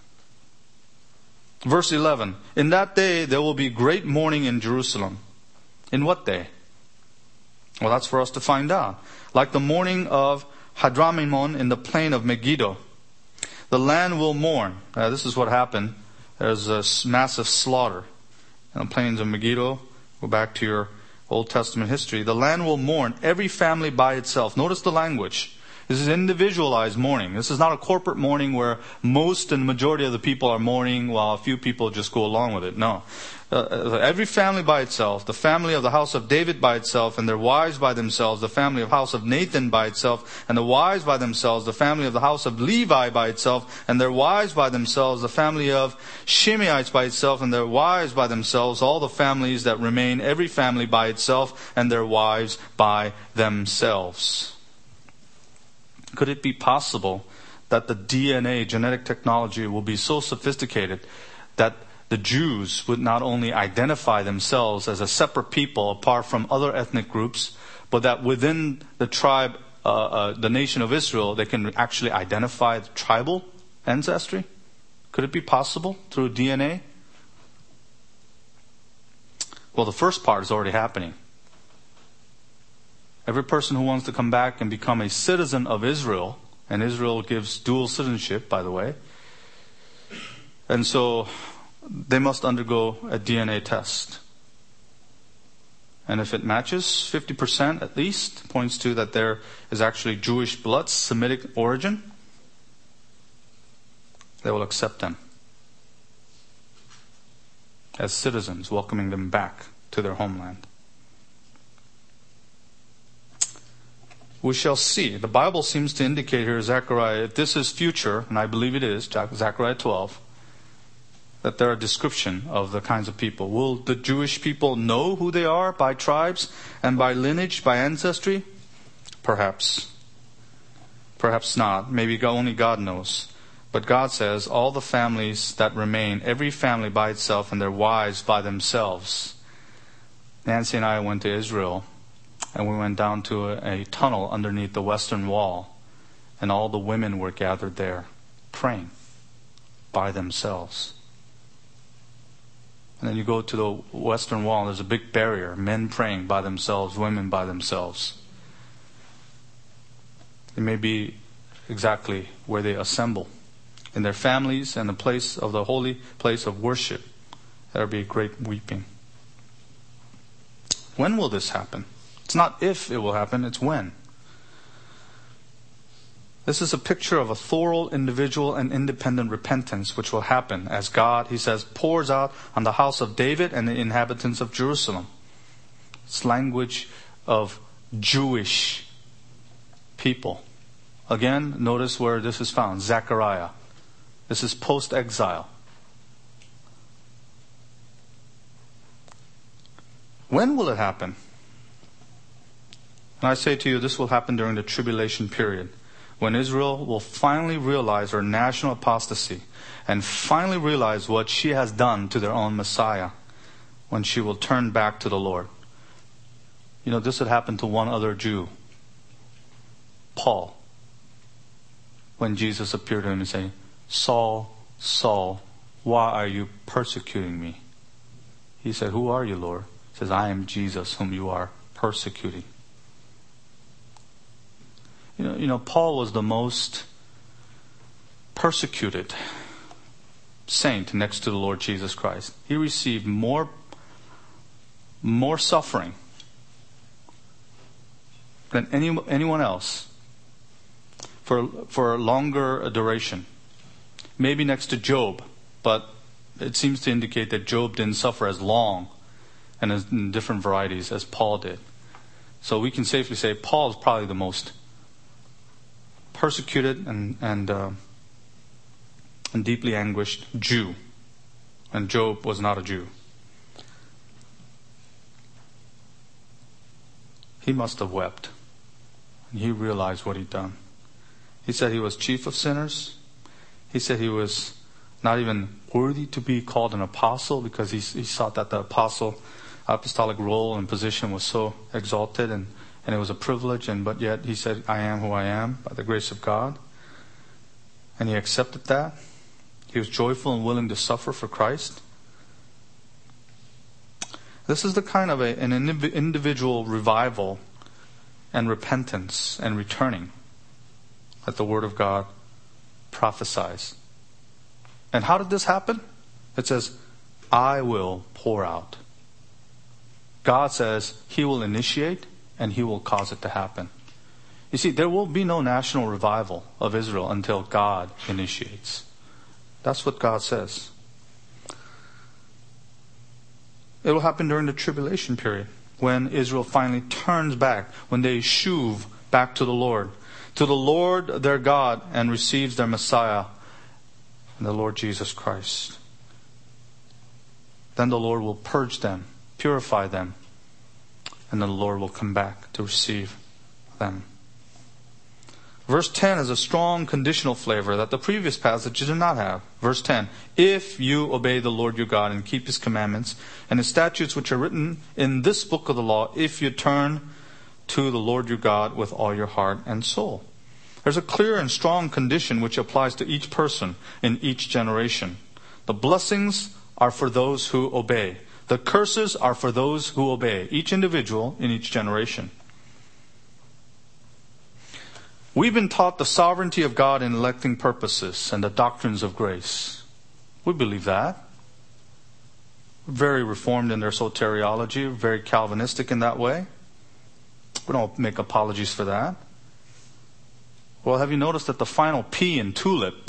Verse eleven. In that day there will be great mourning in Jerusalem. In what day? Well, that's for us to find out. Like the mourning of Hadramimon in the plain of Megiddo. The land will mourn. Uh, this is what happened. There's a massive slaughter in the plains of Megiddo. Go back to your Old Testament history. The land will mourn, every family by itself. Notice the language. This is individualized mourning. This is not a corporate mourning where most and majority of the people are mourning while a few people just go along with it. No. Uh, every family by itself, the family of the house of David by itself and their wives by themselves, the family of the house of Nathan by itself and the wives by themselves, the family of the house of Levi by itself and their wives by themselves, the family of Shimeites by itself and their wives by themselves, all the families that remain, every family by itself and their wives by themselves. Could it be possible that the D N A genetic technology will be so sophisticated that the Jews would not only identify themselves as a separate people apart from other ethnic groups, but that within the tribe, uh, uh, the nation of Israel, they can actually identify the tribal ancestry? Could it be possible through D N A? Well, the first part is already happening. Every person who wants to come back and become a citizen of Israel, and Israel gives dual citizenship, by the way, and so they must undergo a D N A test. And if it matches fifty percent at least, points to that there is actually Jewish blood, Semitic origin, they will accept them as citizens, welcoming them back to their homeland. We shall see. The Bible seems to indicate here, Zechariah, if this is future, and I believe it is, Zechariah twelve, that there are a description of the kinds of people. Will the Jewish people know who they are by tribes and by lineage, by ancestry? Perhaps. Perhaps not. Maybe only God knows. But God says all the families that remain, every family by itself and their wives by themselves. Nancy and I went to Israel. And we went down to a, a tunnel underneath the Western Wall. And all the women were gathered there, praying by themselves. And then you go to the Western Wall, and there's a big barrier. Men praying by themselves, women by themselves. It may be exactly where they assemble. In their families and the place of the holy place of worship. There will be great weeping. When will this happen? It's not if it will happen, it's when. This is a picture of a thorough individual and independent repentance which will happen as God, he says, pours out on the house of David and the inhabitants of Jerusalem. It's language of Jewish people. Again, notice where this is found. Zechariah. This is post-exile. When will it happen? And I say to you, this will happen during the tribulation period, when Israel will finally realize her national apostasy and finally realize what she has done to their own Messiah, when she will turn back to the Lord. You know, this had happened to one other Jew, Paul, when Jesus appeared to him and said, Saul, Saul, why are you persecuting me? He said, who are you, Lord? He says, I am Jesus whom you are persecuting. You know, you know, Paul was the most persecuted saint next to the Lord Jesus Christ. He received more, more suffering than any, anyone else for, for a longer duration. Maybe next to Job, but it seems to indicate that Job didn't suffer as long and as, in different varieties as Paul did. So we can safely say Paul is probably the most persecuted and and, uh, and deeply anguished Jew. And Job was not a Jew. he must have wept. And he realized what he'd done. He said he was chief of sinners. He said he was not even worthy to be called an apostle because he, he thought that the apostle apostolic role and position was so exalted and, and it was a privilege. And but yet he said, I am who I am by the grace of God. And he accepted that. He was joyful and willing to suffer for Christ. This is the kind of a, an individual revival and repentance and returning that the Word of God prophesies. And how did this happen? It says, I will pour out. God says He will initiate and He will cause it to happen. You see, there will be no national revival of Israel until God initiates. That's what God says. It will happen during the tribulation period when Israel finally turns back, when they shuv back to the Lord, to the Lord their God, and receives their Messiah, the Lord Jesus Christ. Then the Lord will purge them, purify them, and then the Lord will come back to receive them. Verse ten has a strong conditional flavor that the previous passage did not have. Verse ten, if you obey the Lord your God and keep His commandments and His statutes which are written in this book of the law, if you turn to the Lord your God with all your heart and soul. There's a clear and strong condition which applies to each person in each generation. The blessings are for those who obey. The curses are for those who obey. Each individual in each generation. We've been taught the sovereignty of God in electing purposes and the doctrines of grace. We believe that. Very reformed in their soteriology, very Calvinistic in that way. We don't make apologies for that. Well, have you noticed that the final P in TULIP,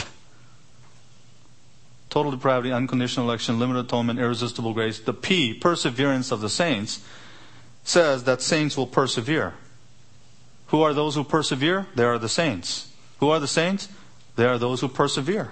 total depravity, unconditional election, limited atonement, irresistible grace, the P, perseverance of the saints, says that saints will persevere. Who are those who persevere? They are the saints. Who are the saints? They are those who persevere.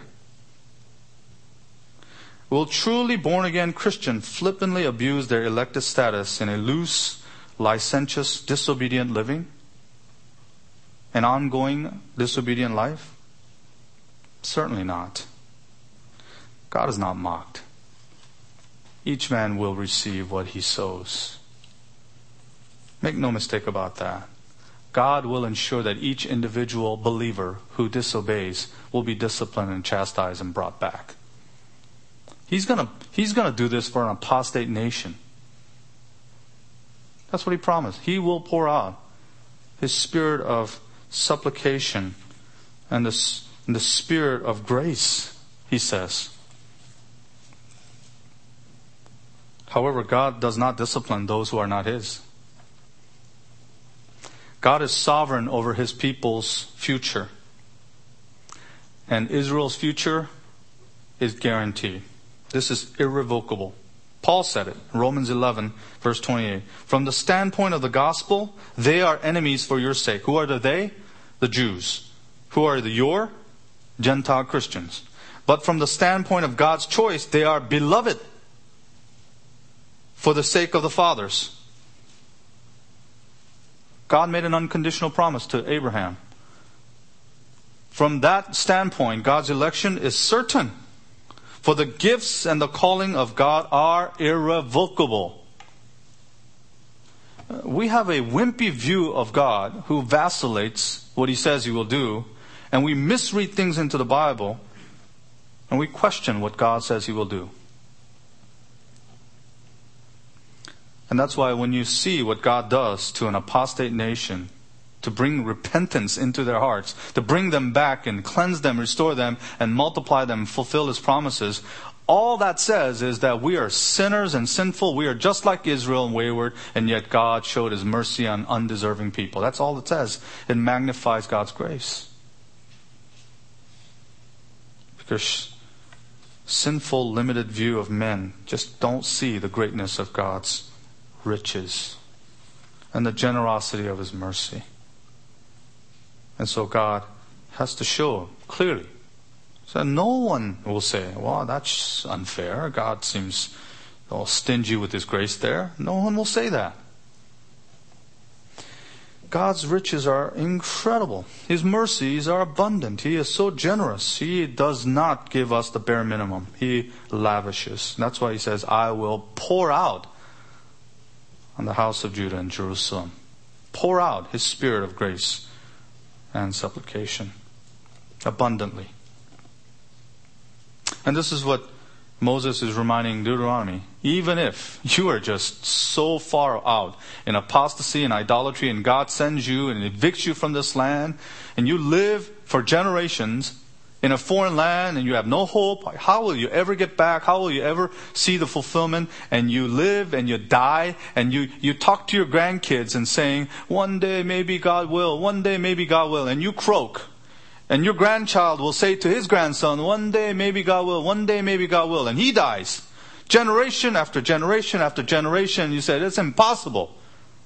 Will truly born-again Christian flippantly abuse their elected status in a loose, licentious, disobedient living? An ongoing disobedient life? Certainly not. God is not mocked. Each man will receive what he sows. Make no mistake about that. God will ensure that each individual believer who disobeys will be disciplined and chastised and brought back. He's gonna, he's gonna do this for an apostate nation. That's what He promised. He will pour out His spirit of supplication and the, and the spirit of grace, He says. However, God does not discipline those who are not His. God is sovereign over His people's future. And Israel's future is guaranteed. This is irrevocable. Paul said it in Romans eleven, verse twenty-eight. From the standpoint of the gospel, they are enemies for your sake. Who are the they? The Jews. Who are the your? Gentile Christians. But from the standpoint of God's choice, they are beloved for the sake of the fathers. God made an unconditional promise to Abraham. From that standpoint, God's election is certain. For the gifts and the calling of God are irrevocable. We have a wimpy view of God who vacillates what He says He will do, and we misread things into the Bible, and we question what God says He will do. And that's why when you see what God does to an apostate nation, to bring repentance into their hearts, to bring them back and cleanse them, restore them, and multiply them, fulfill His promises, all that says is that we are sinners and sinful. We are just like Israel and wayward, and yet God showed His mercy on undeserving people. That's all it says. It magnifies God's grace. Because sinful, limited view of men just don't see the greatness of God's riches and the generosity of His mercy. And so God has to show clearly. So no one will say, well, that's unfair. God seems all stingy with His grace there. No one will say that. God's riches are incredible. His mercies are abundant. He is so generous. He does not give us the bare minimum. He lavishes. That's why He says, I will pour out on the house of Judah and Jerusalem. Pour out His Spirit of grace and supplication abundantly. And this is what Moses is reminding Deuteronomy. Even if you are just so far out in apostasy and idolatry, and God sends you and evicts you from this land, and you live for generations in a foreign land and you have no hope, how will you ever get back? How will you ever see the fulfillment? And you live and you die and you, you talk to your grandkids and saying, one day maybe God will, one day maybe God will, and you croak. And your grandchild will say to his grandson, one day maybe God will, one day maybe God will. And he dies. Generation after generation after generation. You said, it's impossible.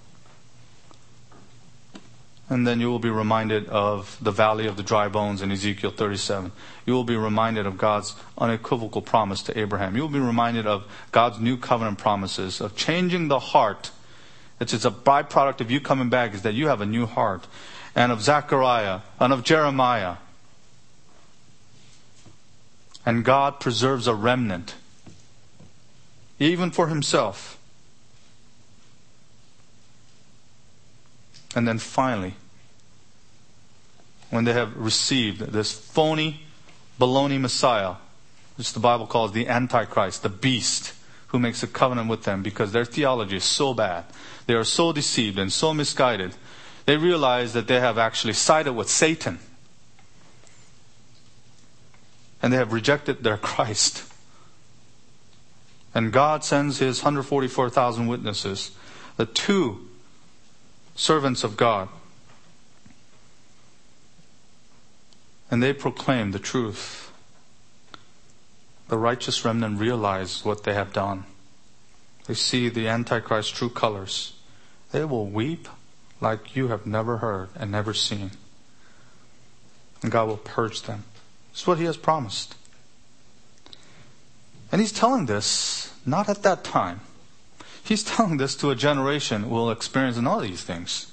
And then you will be reminded of the valley of the dry bones in Ezekiel thirty-seven. You will be reminded of God's unequivocal promise to Abraham. You will be reminded of God's new covenant promises, of changing the heart. It's, it's a byproduct of you coming back, is that you have a new heart. And of Zechariah, and of Jeremiah. And God preserves a remnant, even for Himself. And then finally, when they have received this phony, baloney Messiah, which the Bible calls the Antichrist, the beast, who makes a covenant with them because their theology is so bad. They are so deceived and so misguided. They realize that they have actually sided with Satan. And they have rejected their Christ. And God sends His one hundred forty-four thousand witnesses, the two servants of God. And they proclaim the truth. The righteous remnant realize what they have done. They see the Antichrist's true colors. They will weep like you have never heard and never seen. And God will purge them. It's what He has promised. And He's telling this not at that time. He's telling this to a generation who will experience all these things.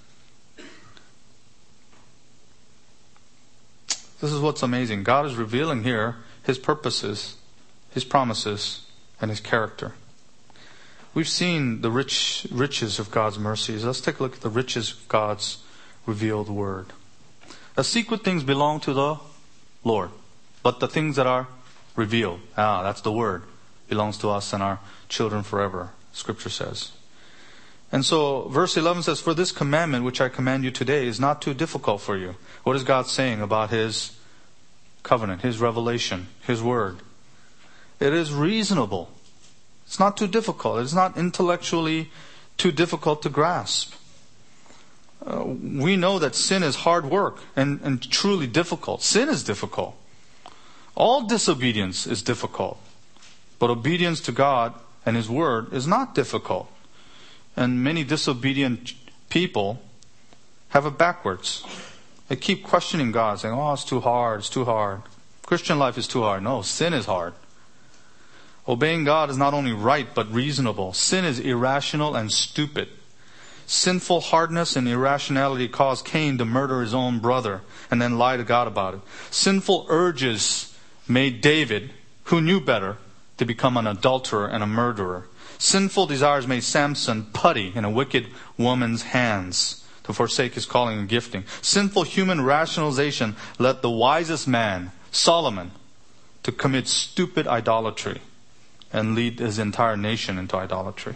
This is what's amazing. God is revealing here His purposes, His promises, and His character. We've seen the rich riches of God's mercies. Let's take a look at the riches of God's revealed word. The secret things belong to the Lord, but the things that are revealed, ah, that's the word, belongs to us and our children forever, Scripture says. And so verse eleven says, for this commandment which I command you today is not too difficult for you. What is God saying about His covenant, His revelation, His word? It is reasonable. It's not too difficult. It's not intellectually too difficult to grasp. Uh, we know that sin is hard work and, and truly difficult. Sin is difficult. All disobedience is difficult. But obedience to God and His word is not difficult. And many disobedient people have it backwards. They keep questioning God, saying, oh, it's too hard, it's too hard. Christian life is too hard. No, sin is hard. Obeying God is not only right, but reasonable. Sin is irrational and stupid. Sinful hardness and irrationality caused Cain to murder his own brother and then lie to God about it. Sinful urges made David, who knew better, to become an adulterer and a murderer. Sinful desires made Samson putty in a wicked woman's hands to forsake his calling and gifting. Sinful human rationalization led the wisest man, Solomon, to commit stupid idolatry and lead his entire nation into idolatry.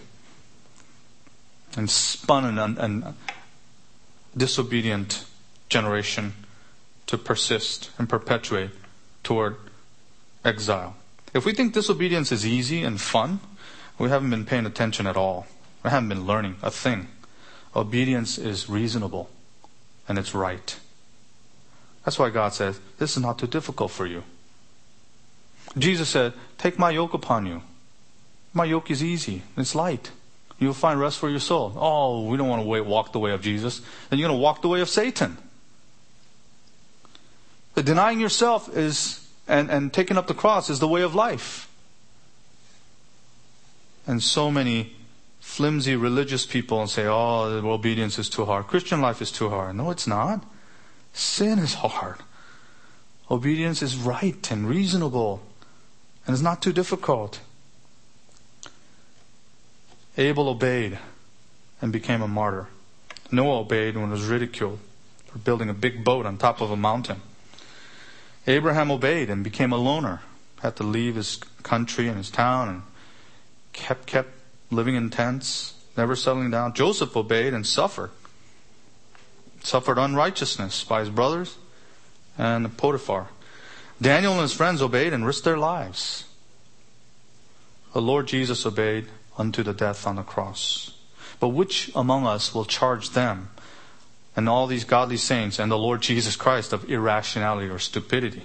And spun an, an disobedient generation to persist and perpetuate toward exile. If we think disobedience is easy and fun, we haven't been paying attention at all. We haven't been learning a thing. Obedience is reasonable and it's right. That's why God says, this is not too difficult for you. Jesus said, take my yoke upon you. My yoke is easy. It's light. You'll find rest for your soul. Oh, we don't want to walk the way of Jesus. Then you're going to walk the way of Satan. The denying yourself is, and, and taking up the cross is the way of life. And so many flimsy religious people and say, oh, obedience is too hard. Christian life is too hard. No, it's not. Sin is hard. Obedience is right and reasonable, and it's not too difficult. Abel obeyed and became a martyr. Noah obeyed when he was ridiculed for building a big boat on top of a mountain. Abraham obeyed and became a loner. Had to leave his country and his town and kept kept living in tents, never settling down. Joseph obeyed and suffered. Suffered unrighteousness by his brothers and Potiphar. Daniel and his friends obeyed and risked their lives. The Lord Jesus obeyed unto the death on the cross. But which among us will charge them and all these godly saints and the Lord Jesus Christ of irrationality or stupidity?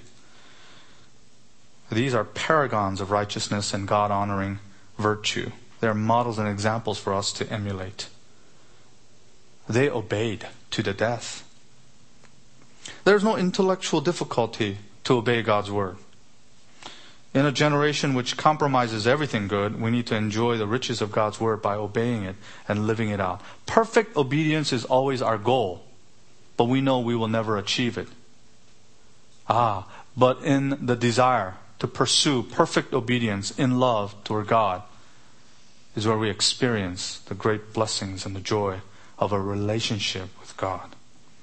These are paragons of righteousness and God-honoring virtue. They're models and examples for us to emulate. They obeyed to the death. There's no intellectual difficulty to obey God's word. In a generation which compromises everything good, we need to enjoy the riches of God's word by obeying it and living it out. Perfect obedience is always our goal, but we know we will never achieve it. Ah, but in the desire to pursue perfect obedience in love toward God is where we experience the great blessings and the joy of a relationship with God.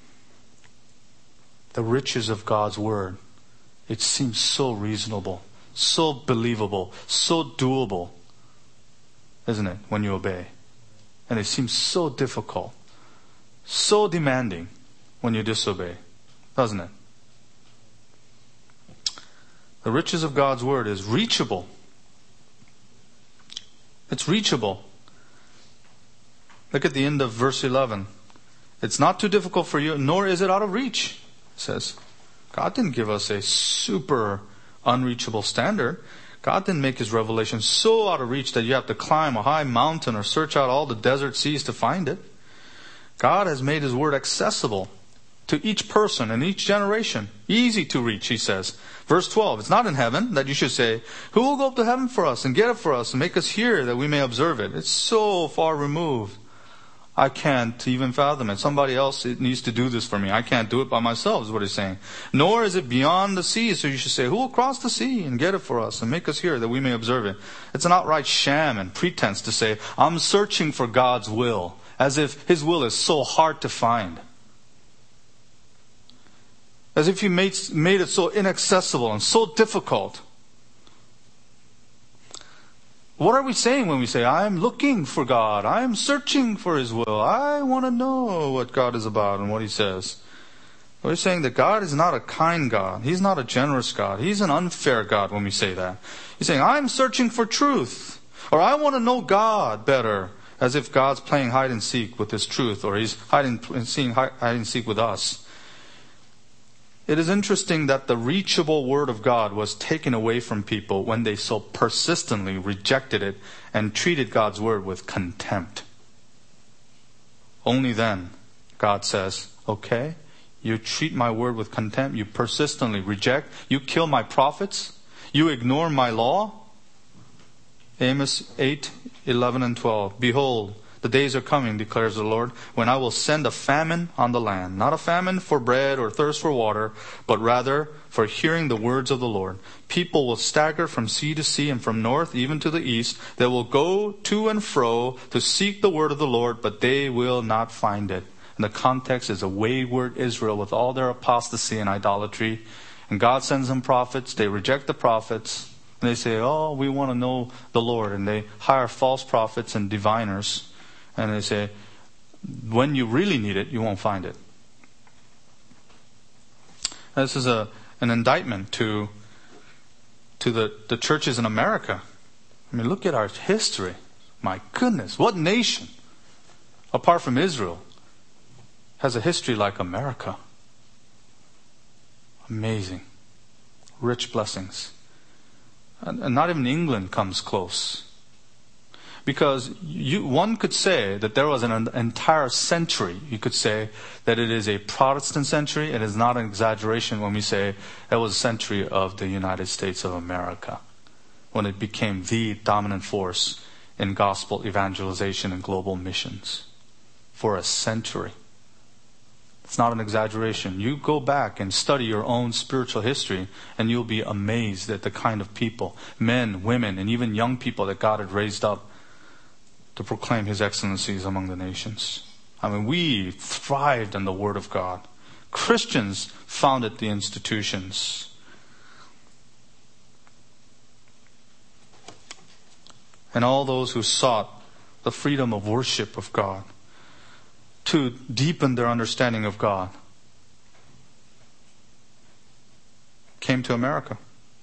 The riches of God's word, it seems so reasonable, so believable, so doable, isn't it, when you obey? And it seems so difficult, so demanding when you disobey, doesn't it? The riches of God's word is reachable. It's reachable. Look at the end of verse eleven. It's not too difficult for you, nor is it out of reach. It says, God didn't give us a super unreachable standard. God didn't make His revelation so out of reach that you have to climb a high mountain or search out all the desert seas to find it. God has made His word accessible to each person in each generation. Easy to reach, He says. Verse twelve, it's not in heaven that you should say, who will go up to heaven for us and get it for us and make us hear that we may observe it? It's so far removed. I can't even fathom it. Somebody else needs to do this for me. I can't do it by myself, is what He's saying. Nor is it beyond the sea, so you should say, who will cross the sea and get it for us and make us hear that we may observe it? It's an outright sham and pretense to say, I'm searching for God's will, as if His will is so hard to find. As if He made, made it so inaccessible and so difficult. What are we saying when we say, I'm looking for God, I'm searching for His will, I want to know what God is about and what He says? We're saying that God is not a kind God. He's not a generous God. He's an unfair God when we say that. He's saying, I'm searching for truth, or I want to know God better, as if God's playing hide and seek with His truth, or He's hiding and seeing hide and seek with us. It is interesting that the reachable word of God was taken away from people when they so persistently rejected it and treated God's word with contempt. Only then, God says, okay, you treat my word with contempt, you persistently reject, you kill my prophets, you ignore my law. Amos eight, eleven and twelve. Behold, the days are coming, declares the Lord, when I will send a famine on the land. Not a famine for bread or thirst for water, but rather for hearing the words of the Lord. People will stagger from sea to sea and from north even to the east. They will go to and fro to seek the word of the Lord, but they will not find it. And the context is a wayward Israel with all their apostasy and idolatry. And God sends them prophets. They reject the prophets. And they say, oh, we want to know the Lord. And they hire false prophets and diviners. And they say, when you really need it, you won't find it. This is a an indictment to to the, the churches in America. I mean, look at our history. My goodness, what nation, apart from Israel, has a history like America? Amazing. Rich blessings. And, and not even England comes close. Because you, one could say that there was an entire century. You could say that it is a Protestant century. It is not an exaggeration when we say it was a century of the United States of America, when it became the dominant force in gospel evangelization and global missions for a century. It's not an exaggeration. You go back and study your own spiritual history and you'll be amazed at the kind of people, men, women, and even young people that God had raised up to proclaim His excellencies among the nations. I mean, we thrived in the Word of God. Christians founded the institutions. And all those who sought the freedom of worship of God, to deepen their understanding of God, came to America.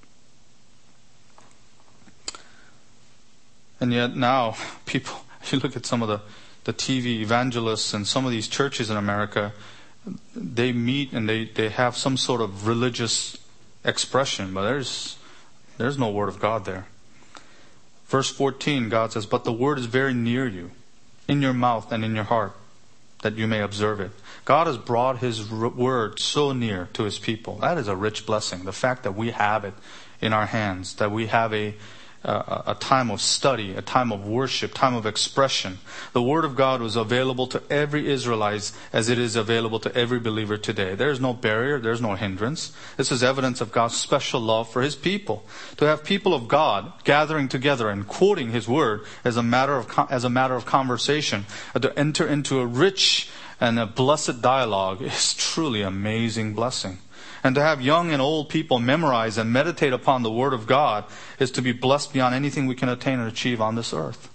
And yet now, people, you look at some of the, the T V evangelists and some of these churches in America, they meet and they, they have some sort of religious expression, but there's there's no Word of God there. Verse fourteen, God says, "But the Word is very near you, in your mouth and in your heart, that you may observe it." God has brought His Word so near to His people. That is a rich blessing. The fact that we have it in our hands, that we have a uh, a time of study, a time of worship, time of expression. The Word of God was available to every Israelite as it is available to every believer today. There is no barrier, there is no hindrance. This is evidence of God's special love for His people. To have people of God gathering together and quoting His Word as a matter of as a matter of conversation, to enter into a rich and a blessed dialogue is truly an amazing blessing. And to have young and old people memorize and meditate upon the Word of God is to be blessed beyond anything we can attain and achieve on this earth.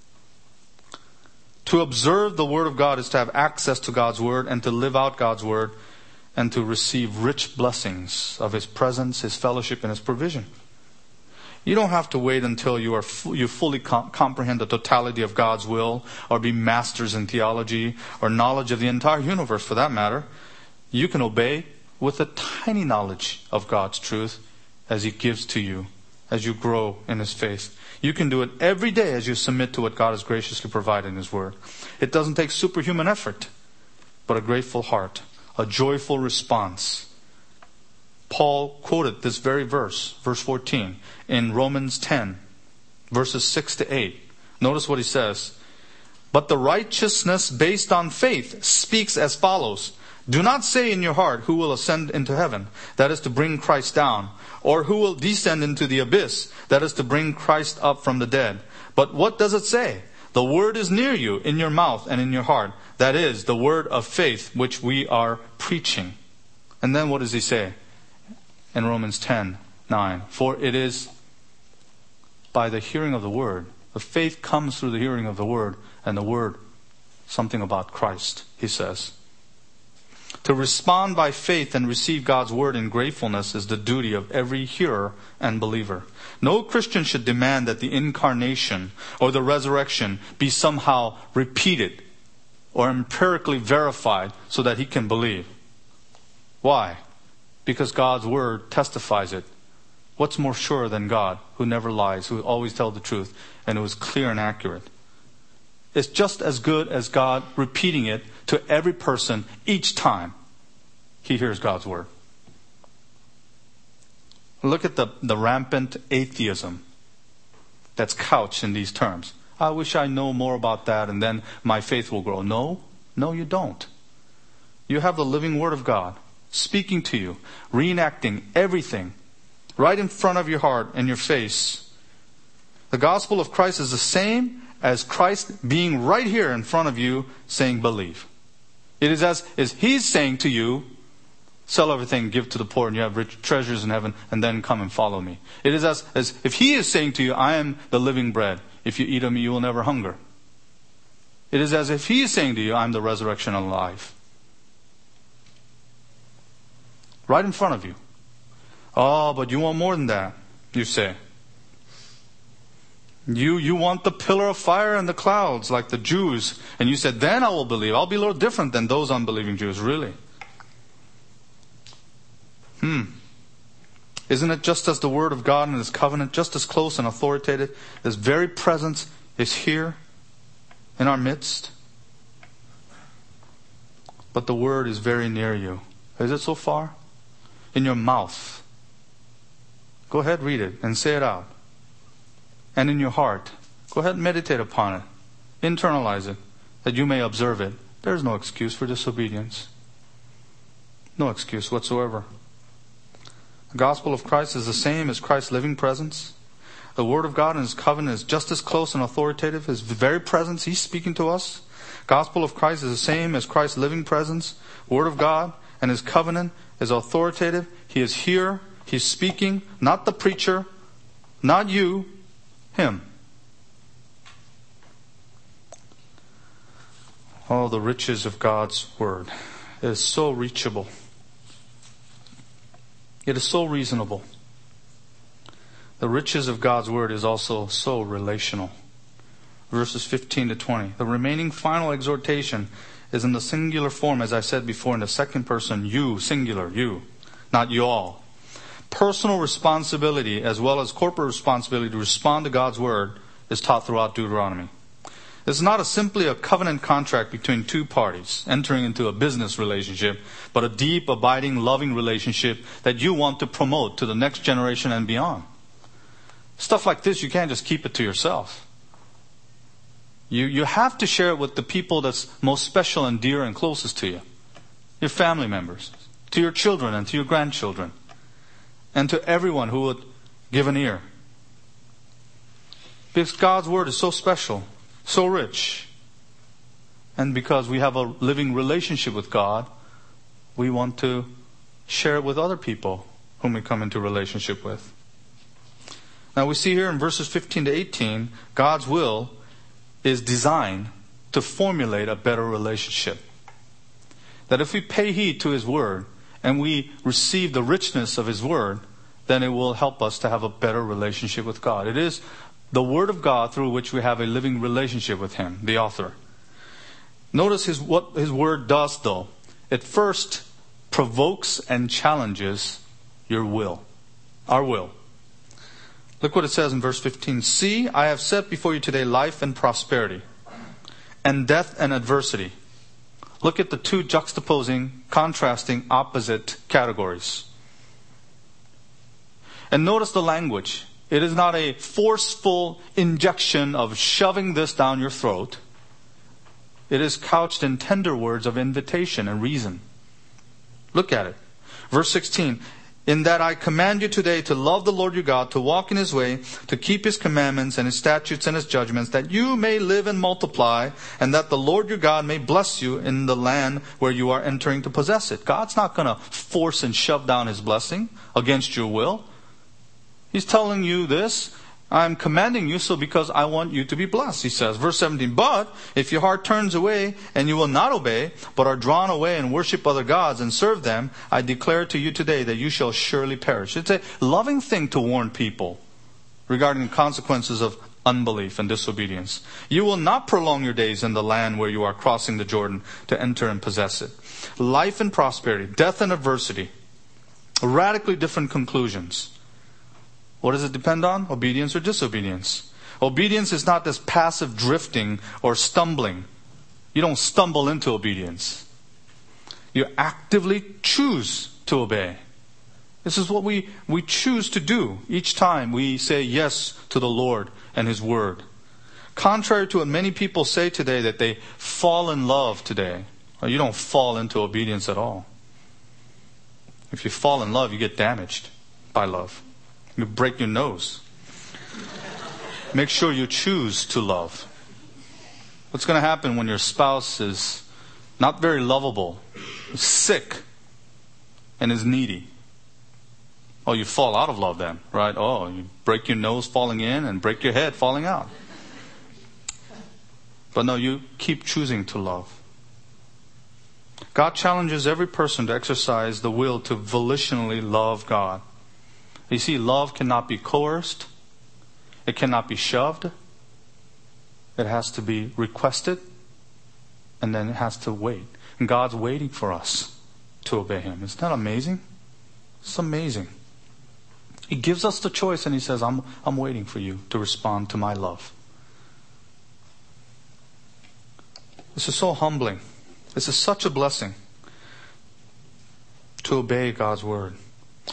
To observe the Word of God is to have access to God's Word and to live out God's Word and to receive rich blessings of His presence, His fellowship, and His provision. You don't have to wait until you are you fully com- comprehend the totality of God's will, or be masters in theology or knowledge of the entire universe for that matter. You can obey with a tiny knowledge of God's truth as He gives to you, as you grow in His faith. You can do it every day as you submit to what God has graciously provided in His Word. It doesn't take superhuman effort, but a grateful heart, a joyful response. Paul quoted this very verse, verse fourteen, in Romans ten, verses six to eight. Notice what he says. "But the righteousness based on faith speaks as follows. Do not say in your heart, who will ascend into heaven, that is to bring Christ down, or who will descend into the abyss, that is to bring Christ up from the dead. But what does it say? The Word is near you, in your mouth and in your heart. That is, the word of faith which we are preaching." And then what does he say? In Romans ten nine, "For it is by the hearing of the Word." The faith comes through the hearing of the Word, and the Word, something about Christ, he says. To respond by faith and receive God's Word in gratefulness is the duty of every hearer and believer. No Christian should demand that the incarnation or the resurrection be somehow repeated or empirically verified so that he can believe. Why? Because God's Word testifies it. What's more sure than God, who never lies, who always tells the truth, and who is clear and accurate? It's just as good as God repeating it to every person each time he hears God's Word. Look at the, the rampant atheism that's couched in these terms. I wish I know more about that and then my faith will grow. No, no you don't. You have the living Word of God speaking to you, reenacting everything right in front of your heart and your face. The gospel of Christ is the same as Christ being right here in front of you saying, believe. It is as is He's saying to you, sell everything, give to the poor, and you have rich treasures in heaven, and then come and follow me. It is as, as if He is saying to you, I am the living bread. If you eat of me, you will never hunger. It is as if He is saying to you, I am the resurrection and life. Right in front of you. Oh, but you want more than that, you say. You you want the pillar of fire and the clouds like the Jews. And you said, then I will believe. I'll be a little different than those unbelieving Jews. Really? Hmm. Isn't it just as the Word of God and His covenant, just as close and authoritative? His very presence is here in our midst. But the Word is very near you. Is it so far? In your mouth. Go ahead, read it and say it out. And in your heart. Go ahead and meditate upon it. Internalize it, that you may observe it. There's no excuse for disobedience. No excuse whatsoever. The gospel of Christ is the same as Christ's living presence. The Word of God and His covenant is just as close and authoritative. His very presence, He's speaking to us. Gospel of Christ is the same as Christ's living presence. Word of God and His covenant is authoritative. He is here. He's speaking. Not the preacher. Not you. Him. Oh, the riches of God's Word. It is so reachable. It is so reasonable. The riches of God's Word is also so relational. Verses fifteen to twenty. The remaining final exhortation is in the singular form, as I said before, in the second person, you, singular, you, not you all. Personal responsibility as well as corporate responsibility to respond to God's Word is taught throughout Deuteronomy. This is not a simply a covenant contract between two parties entering into a business relationship, but a deep, abiding, loving relationship that you want to promote to the next generation and beyond. Stuff like this, you can't just keep it to yourself. You, you have to share it with the people that's most special and dear and closest to you. Your family members, to your children and to your grandchildren, and to everyone who would give an ear. Because God's Word is so special, so rich. And because we have a living relationship with God, we want to share it with other people whom we come into relationship with. Now we see here in verses fifteen to eighteen, God's will is designed to formulate a better relationship. That if we pay heed to His Word and we receive the richness of His Word, then it will help us to have a better relationship with God. It is the Word of God through which we have a living relationship with Him, the author. Notice his, what His Word does though. It first provokes and challenges your will, our will. Look what it says in verse fifteen. See, I have set before you today life and prosperity, and death and adversity. Look at the two juxtaposing, contrasting, opposite categories. And notice the language. It is not a forceful injection of shoving this down your throat. It is couched in tender words of invitation and reason. Look at it. Verse sixteen. In that I command you today to love the Lord your God, to walk in His way, to keep His commandments and His statutes and His judgments, that you may live and multiply, and that the Lord your God may bless you in the land where you are entering to possess it. God's not going to force and shove down His blessing against your will. He's telling you this. I'm commanding you so because I want you to be blessed, He says. Verse seventeen, but if your heart turns away and you will not obey, but are drawn away and worship other gods and serve them, I declare to you today that you shall surely perish. It's a loving thing to warn people regarding the consequences of unbelief and disobedience. You will not prolong your days in the land where you are crossing the Jordan to enter and possess it. Life and prosperity, death and adversity, radically different conclusions. What does it depend on? Obedience or disobedience. Obedience is not this passive drifting or stumbling. You don't stumble into obedience. You actively choose to obey. This is what we, we choose to do each time we say yes to the Lord and His Word. Contrary to what many people say today, that they fall in love today. Well, you don't fall into obedience at all. If you fall in love, you get damaged by love. You break your nose. Make sure you choose to love. What's going to happen when your spouse is not very lovable, sick, and is needy? Oh, you fall out of love then, right? Oh, you break your nose falling in and break your head falling out. But no, you keep choosing to love. God challenges every person to exercise the will to volitionally love God. You see, love cannot be coerced. It cannot be shoved. It has to be requested. And then it has to wait. And God's waiting for us to obey Him. Isn't that amazing? It's amazing. He gives us the choice and He says, I'm, I'm waiting for you to respond to my love. This is so humbling. This is such a blessing to obey God's Word.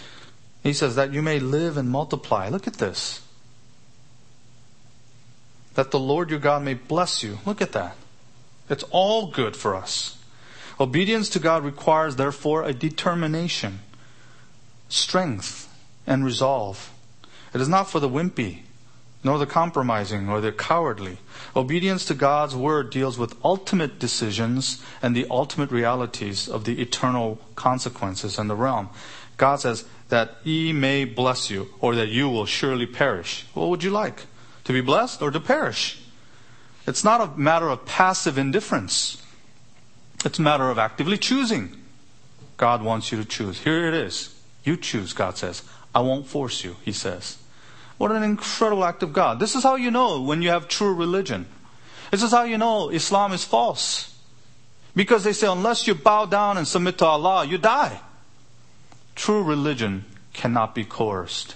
He says that you may live and multiply. Look at this. that the Lord your God may bless you. Look at that. It's all good for us. Obedience to God requires, therefore, a determination, strength, and resolve. It is not for the wimpy, nor the compromising, or the cowardly. Obedience to God's word deals with ultimate decisions and the ultimate realities of the eternal consequences in the realm. God says that He may bless you, or that you will surely perish. What would you like? To be blessed or to perish? It's not a matter of passive indifference. It's a matter of actively choosing. God wants you to choose. Here it is. You choose, God says. I won't force you, He says. What an incredible act of God. This is how you know when you have true religion. This is how you know Islam is false. Because they say, unless you bow down and submit to Allah, you die. True religion cannot be coerced.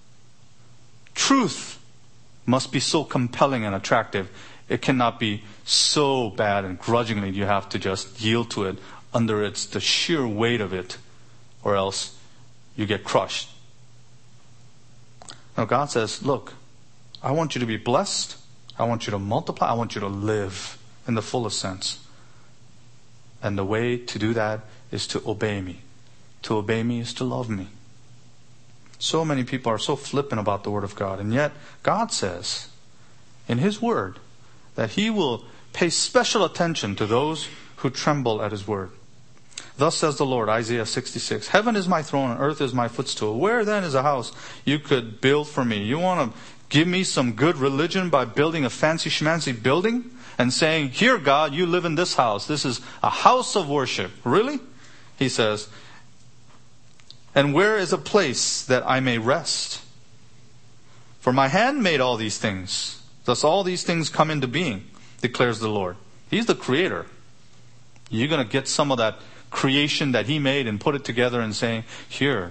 Truth must be so compelling and attractive. It cannot be so bad and grudgingly you have to just yield to it under its the sheer weight of it, or else you get crushed. Now God says, look, I want you to be blessed. I want you to multiply. I want you to live in the fullest sense. And the way to do that is to obey me. To obey me is to love me. So many people are so flippant about the Word of God. And yet, God says in His Word that He will pay special attention to those who tremble at His Word. Thus says the Lord, Isaiah sixty-six, heaven is my throne and earth is my footstool. Where then is a house you could build for me? You want to give me some good religion by building a fancy schmancy building and saying, here God, you live in this house. This is a house of worship. Really? He says, and where is a place that I may rest? For my hand made all these things. Thus all these things come into being, declares the Lord. He's the creator. You're going to get some of that creation that He made and put it together and saying, here.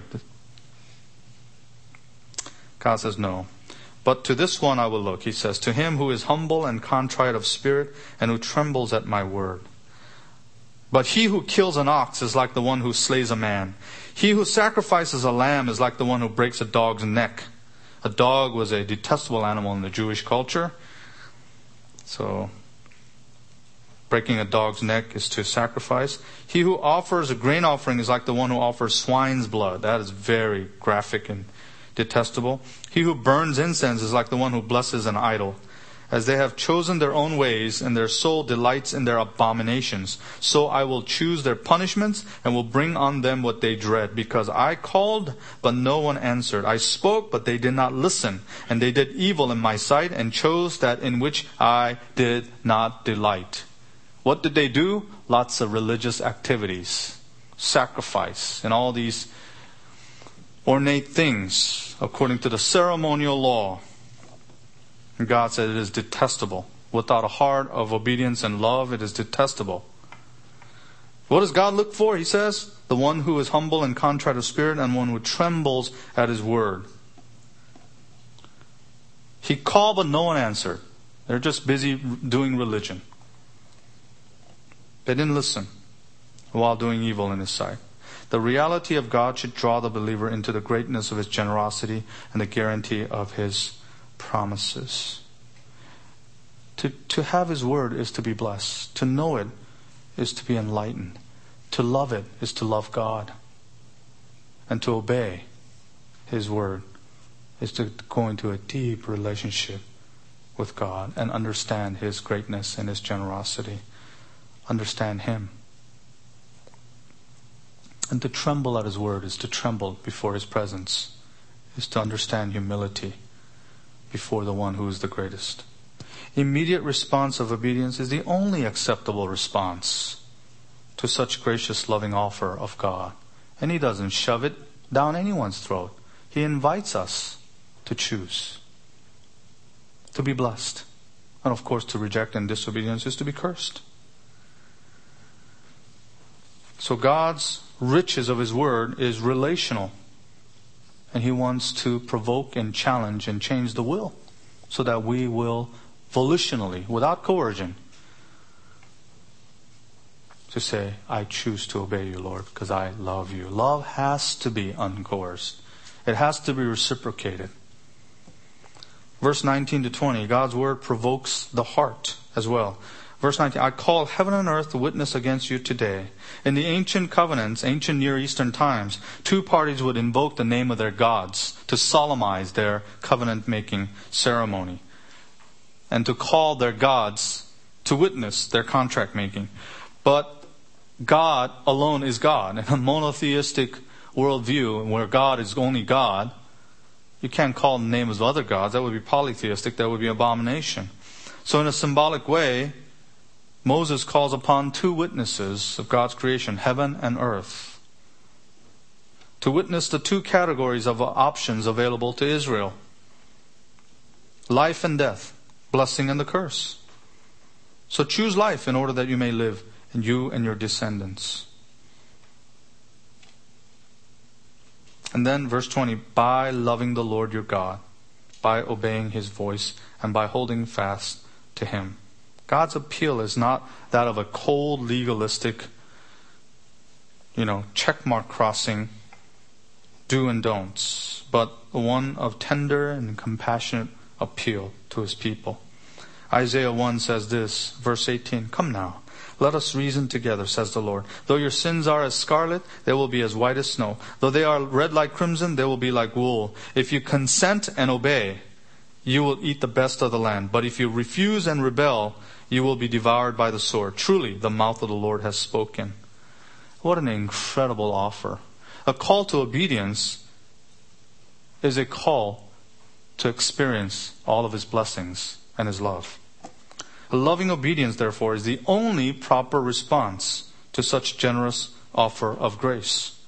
God says, no. But to this one I will look. He says, to him who is humble and contrite of spirit and who trembles at my word. But he who kills an ox is like the one who slays a man. He who sacrifices a lamb is like the one who breaks a dog's neck. A dog was a detestable animal in the Jewish culture. So, breaking a dog's neck is to sacrifice. He who offers a grain offering is like the one who offers swine's blood. That is very graphic and detestable. He who burns incense is like the one who blesses an idol. As they have chosen their own ways, and their soul delights in their abominations, so I will choose their punishments, and will bring on them what they dread. Because I called, but no one answered. I spoke, but they did not listen. And they did evil in my sight, and chose that in which I did not delight. What did they do? Lots of religious activities, sacrifice, and all these ornate things according to the ceremonial law. And God said it is detestable. Without a heart of obedience and love, it is detestable. What does God look for? He says, the one who is humble and contrite of spirit, and one who trembles at His word. He called, but no one answered. They're just busy doing religion. They didn't listen while doing evil in His sight. The reality of God should draw the believer into the greatness of His generosity and the guarantee of His promises. To, to have His word is to be blessed. To know it is to be enlightened. To love it is to love God. And to obey His word is to go into a deep relationship with God and understand His greatness and His generosity. Understand Him. And to tremble at His word is to tremble before His presence, is to understand humility before the one who is the greatest. Immediate response of obedience is the only acceptable response to such gracious, loving offer of God. And He doesn't shove it down anyone's throat. He invites us to choose, to be blessed. And of course, to reject and disobedience is to be cursed. So God's riches of His word is relational. And He wants to provoke and challenge and change the will so that we will volitionally, without coercion, to say, I choose to obey You, Lord, because I love You. Love has to be uncoerced. It has to be reciprocated. Verse nineteen to twenty, God's word provokes the heart as well. Verse nineteen, I call heaven and earth to witness against you today. In the ancient covenants, ancient Near Eastern times, two parties would invoke the name of their gods to solemnize their covenant-making ceremony and to call their gods to witness their contract-making. But God alone is God. In a monotheistic worldview where God is only God, you can't call the name of other gods. That would be polytheistic. That would be abomination. So in a symbolic way, Moses calls upon two witnesses of God's creation, heaven and earth, to witness the two categories of options available to Israel: life and death, blessing and the curse. So choose life in order that you may live, and you and your descendants. And then verse twenty, by loving the Lord your God, by obeying His voice, and by holding fast to Him. God's appeal is not that of a cold, legalistic, you know, checkmark crossing, do and don'ts, but one of tender and compassionate appeal to His people. Isaiah one says this, verse eighteen, come now, let us reason together, says the Lord. Though your sins are as scarlet, they will be as white as snow. Though they are red like crimson, they will be like wool. If you consent and obey, you will eat the best of the land. But if you refuse and rebel, you will be devoured by the sword. Truly, the mouth of the Lord has spoken. What an incredible offer. A call to obedience is a call to experience all of His blessings and His love. A loving obedience, therefore, is the only proper response to such generous offer of grace.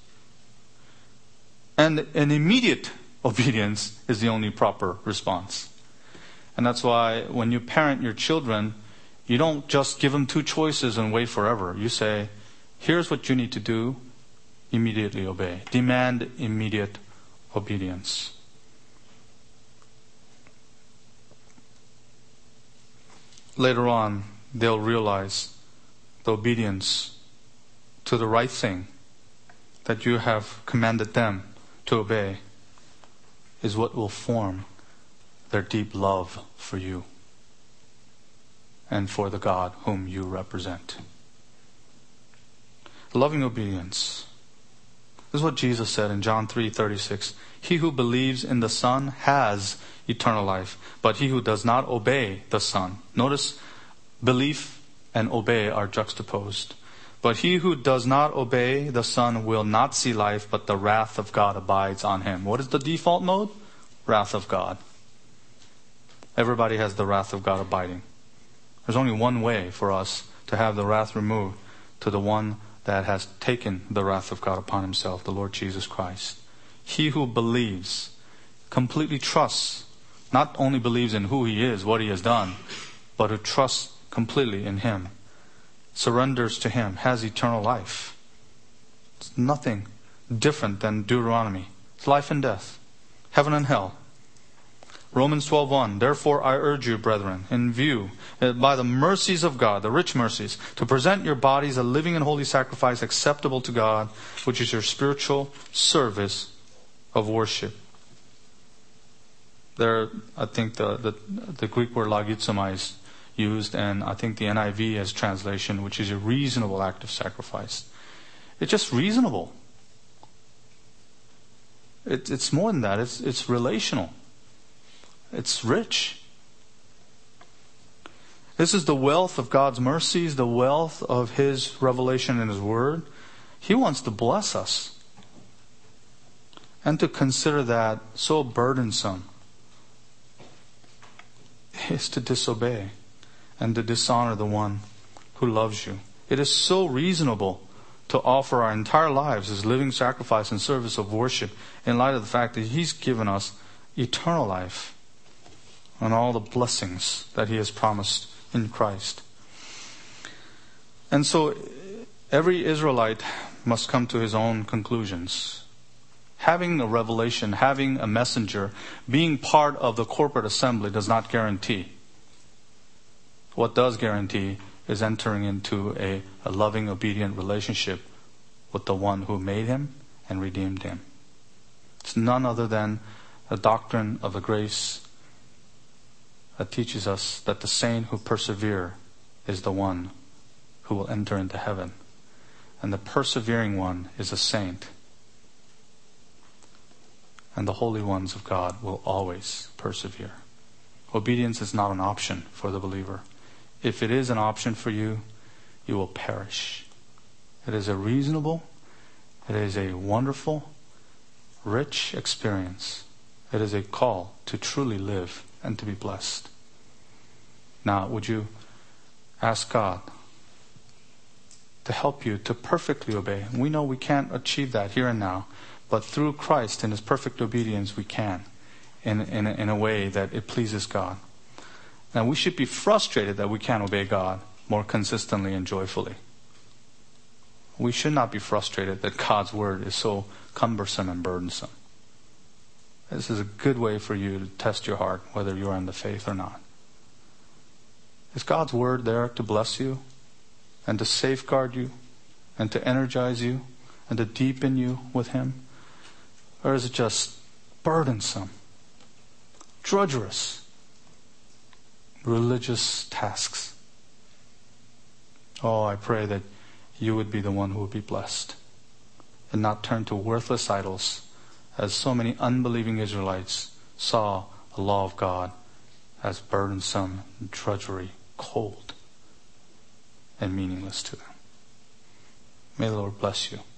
And an immediate obedience is the only proper response. And that's why when you parent your children, you don't just give them two choices and wait forever. You say, here's what you need to do, immediately obey. Demand immediate obedience. Later on, they'll realize the obedience to the right thing that you have commanded them to obey is what will form their deep love for you and for the God whom you represent. Loving obedience. This is what Jesus said in John three thirty-six. He who believes in the Son has eternal life, but he who does not obey the Son. Notice, belief and obey are juxtaposed. But he who does not obey the Son will not see life, but the wrath of God abides on him. What is the default mode? Wrath of God. Everybody has the wrath of God abiding. There's only one way for us to have the wrath removed, to the one that has taken the wrath of God upon Himself, the Lord Jesus Christ. He who believes, completely trusts, not only believes in who He is, what He has done, but who trusts completely in Him, surrenders to Him, has eternal life. It's nothing different than Deuteronomy. It's life and death, heaven and hell. Romans twelve one, therefore I urge you, brethren, in view, by the mercies of God, the rich mercies, to present your bodies a living and holy sacrifice acceptable to God, which is your spiritual service of worship. There, I think the, the, the Greek word logizomai is used, and I think the N I V has translation, which is a reasonable act of sacrifice. It's just reasonable. It, it's more than that. It's, it's relational. It's rich. This is the wealth of God's mercies, the wealth of His revelation in His Word. He wants to bless us. And to consider that so burdensome is to disobey and to dishonor the one who loves you. It is so reasonable to offer our entire lives as living sacrifice and service of worship in light of the fact that He's given us eternal life and all the blessings that He has promised in Christ. And so every Israelite must come to his own conclusions. Having a revelation, having a messenger, being part of the corporate assembly does not guarantee. What does guarantee is entering into a, a loving, obedient relationship with the one who made him and redeemed him. It's none other than a doctrine of the grace that teaches us that the saint who perseveres is the one who will enter into heaven. And the persevering one is a saint. And the holy ones of God will always persevere. Obedience is not an option for the believer. If it is an option for you, you will perish. It is a reasonable, it is a wonderful, rich experience. It is a call to truly live and to be blessed. Now, would you ask God to help you to perfectly obey? We know we can't achieve that here and now, but through Christ and His perfect obedience we can, in, in, in a way that it pleases God. Now, we should be frustrated that we can't obey God more consistently and joyfully. We should not be frustrated that God's Word is so cumbersome and burdensome. This is a good way for you to test your heart, whether you are in the faith or not. Is God's Word there to bless you and to safeguard you and to energize you and to deepen you with Him? Or is it just burdensome, drudgerous, religious tasks? Oh, I pray that you would be the one who would be blessed and not turn to worthless idols, as so many unbelieving Israelites saw the law of God as burdensome, drudgery, cold, and meaningless to them. May the Lord bless you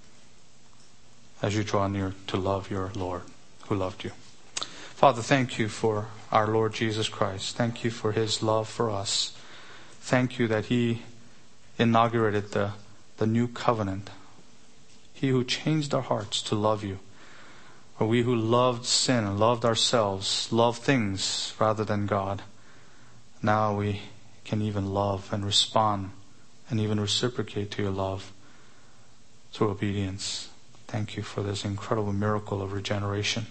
as you draw near to love your Lord who loved you. Father, thank you for our Lord Jesus Christ. Thank you for His love for us. Thank you that He inaugurated the, the new covenant. He who changed our hearts to love you. For we who loved sin and loved ourselves, loved things rather than God, now we can even love and respond and even reciprocate to your love through obedience. Thank you for this incredible miracle of regeneration.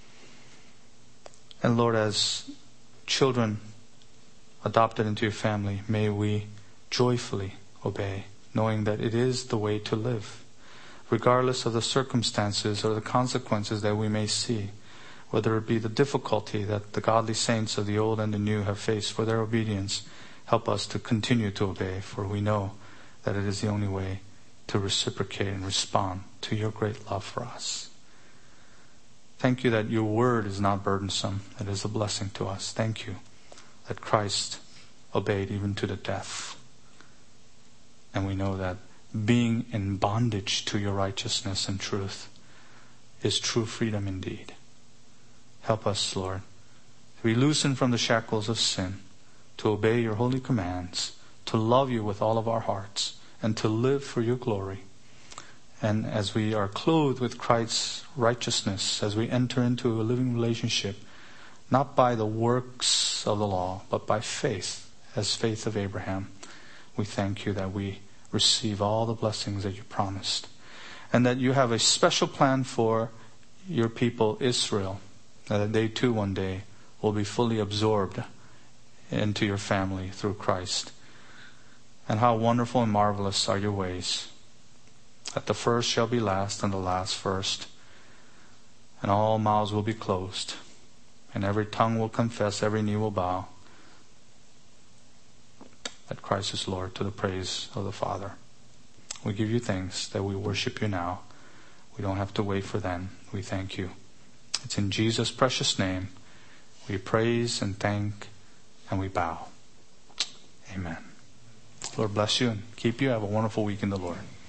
And Lord, as children adopted into your family, may we joyfully obey, knowing that it is the way to live, regardless of the circumstances or the consequences that we may see, whether it be the difficulty that the godly saints of the old and the new have faced for their obedience. Help us to continue to obey, for we know that it is the only way to reciprocate and respond to your great love for us. Thank you that your word is not burdensome. It is a blessing to us. Thank you that Christ obeyed even to the death. And we know that being in bondage to your righteousness and truth is true freedom indeed. Help us, Lord, to be loosened from the shackles of sin, to obey your holy commands, to love you with all of our hearts, and to live for your glory. And as we are clothed with Christ's righteousness, as we enter into a living relationship, not by the works of the law, but by faith, as faith of Abraham, we thank you that we receive all the blessings that you promised. And that you have a special plan for your people, Israel, that they too one day will be fully absorbed into your family through Christ. And how wonderful and marvelous are your ways. That the first shall be last and the last first. And all mouths will be closed. And every tongue will confess, every knee will bow. That Christ is Lord, to the praise of the Father. We give you thanks that we worship you now. We don't have to wait for then. We thank you. It's in Jesus' precious name we praise and thank and we bow. Amen. Lord bless you and keep you. Have a wonderful week in the Lord.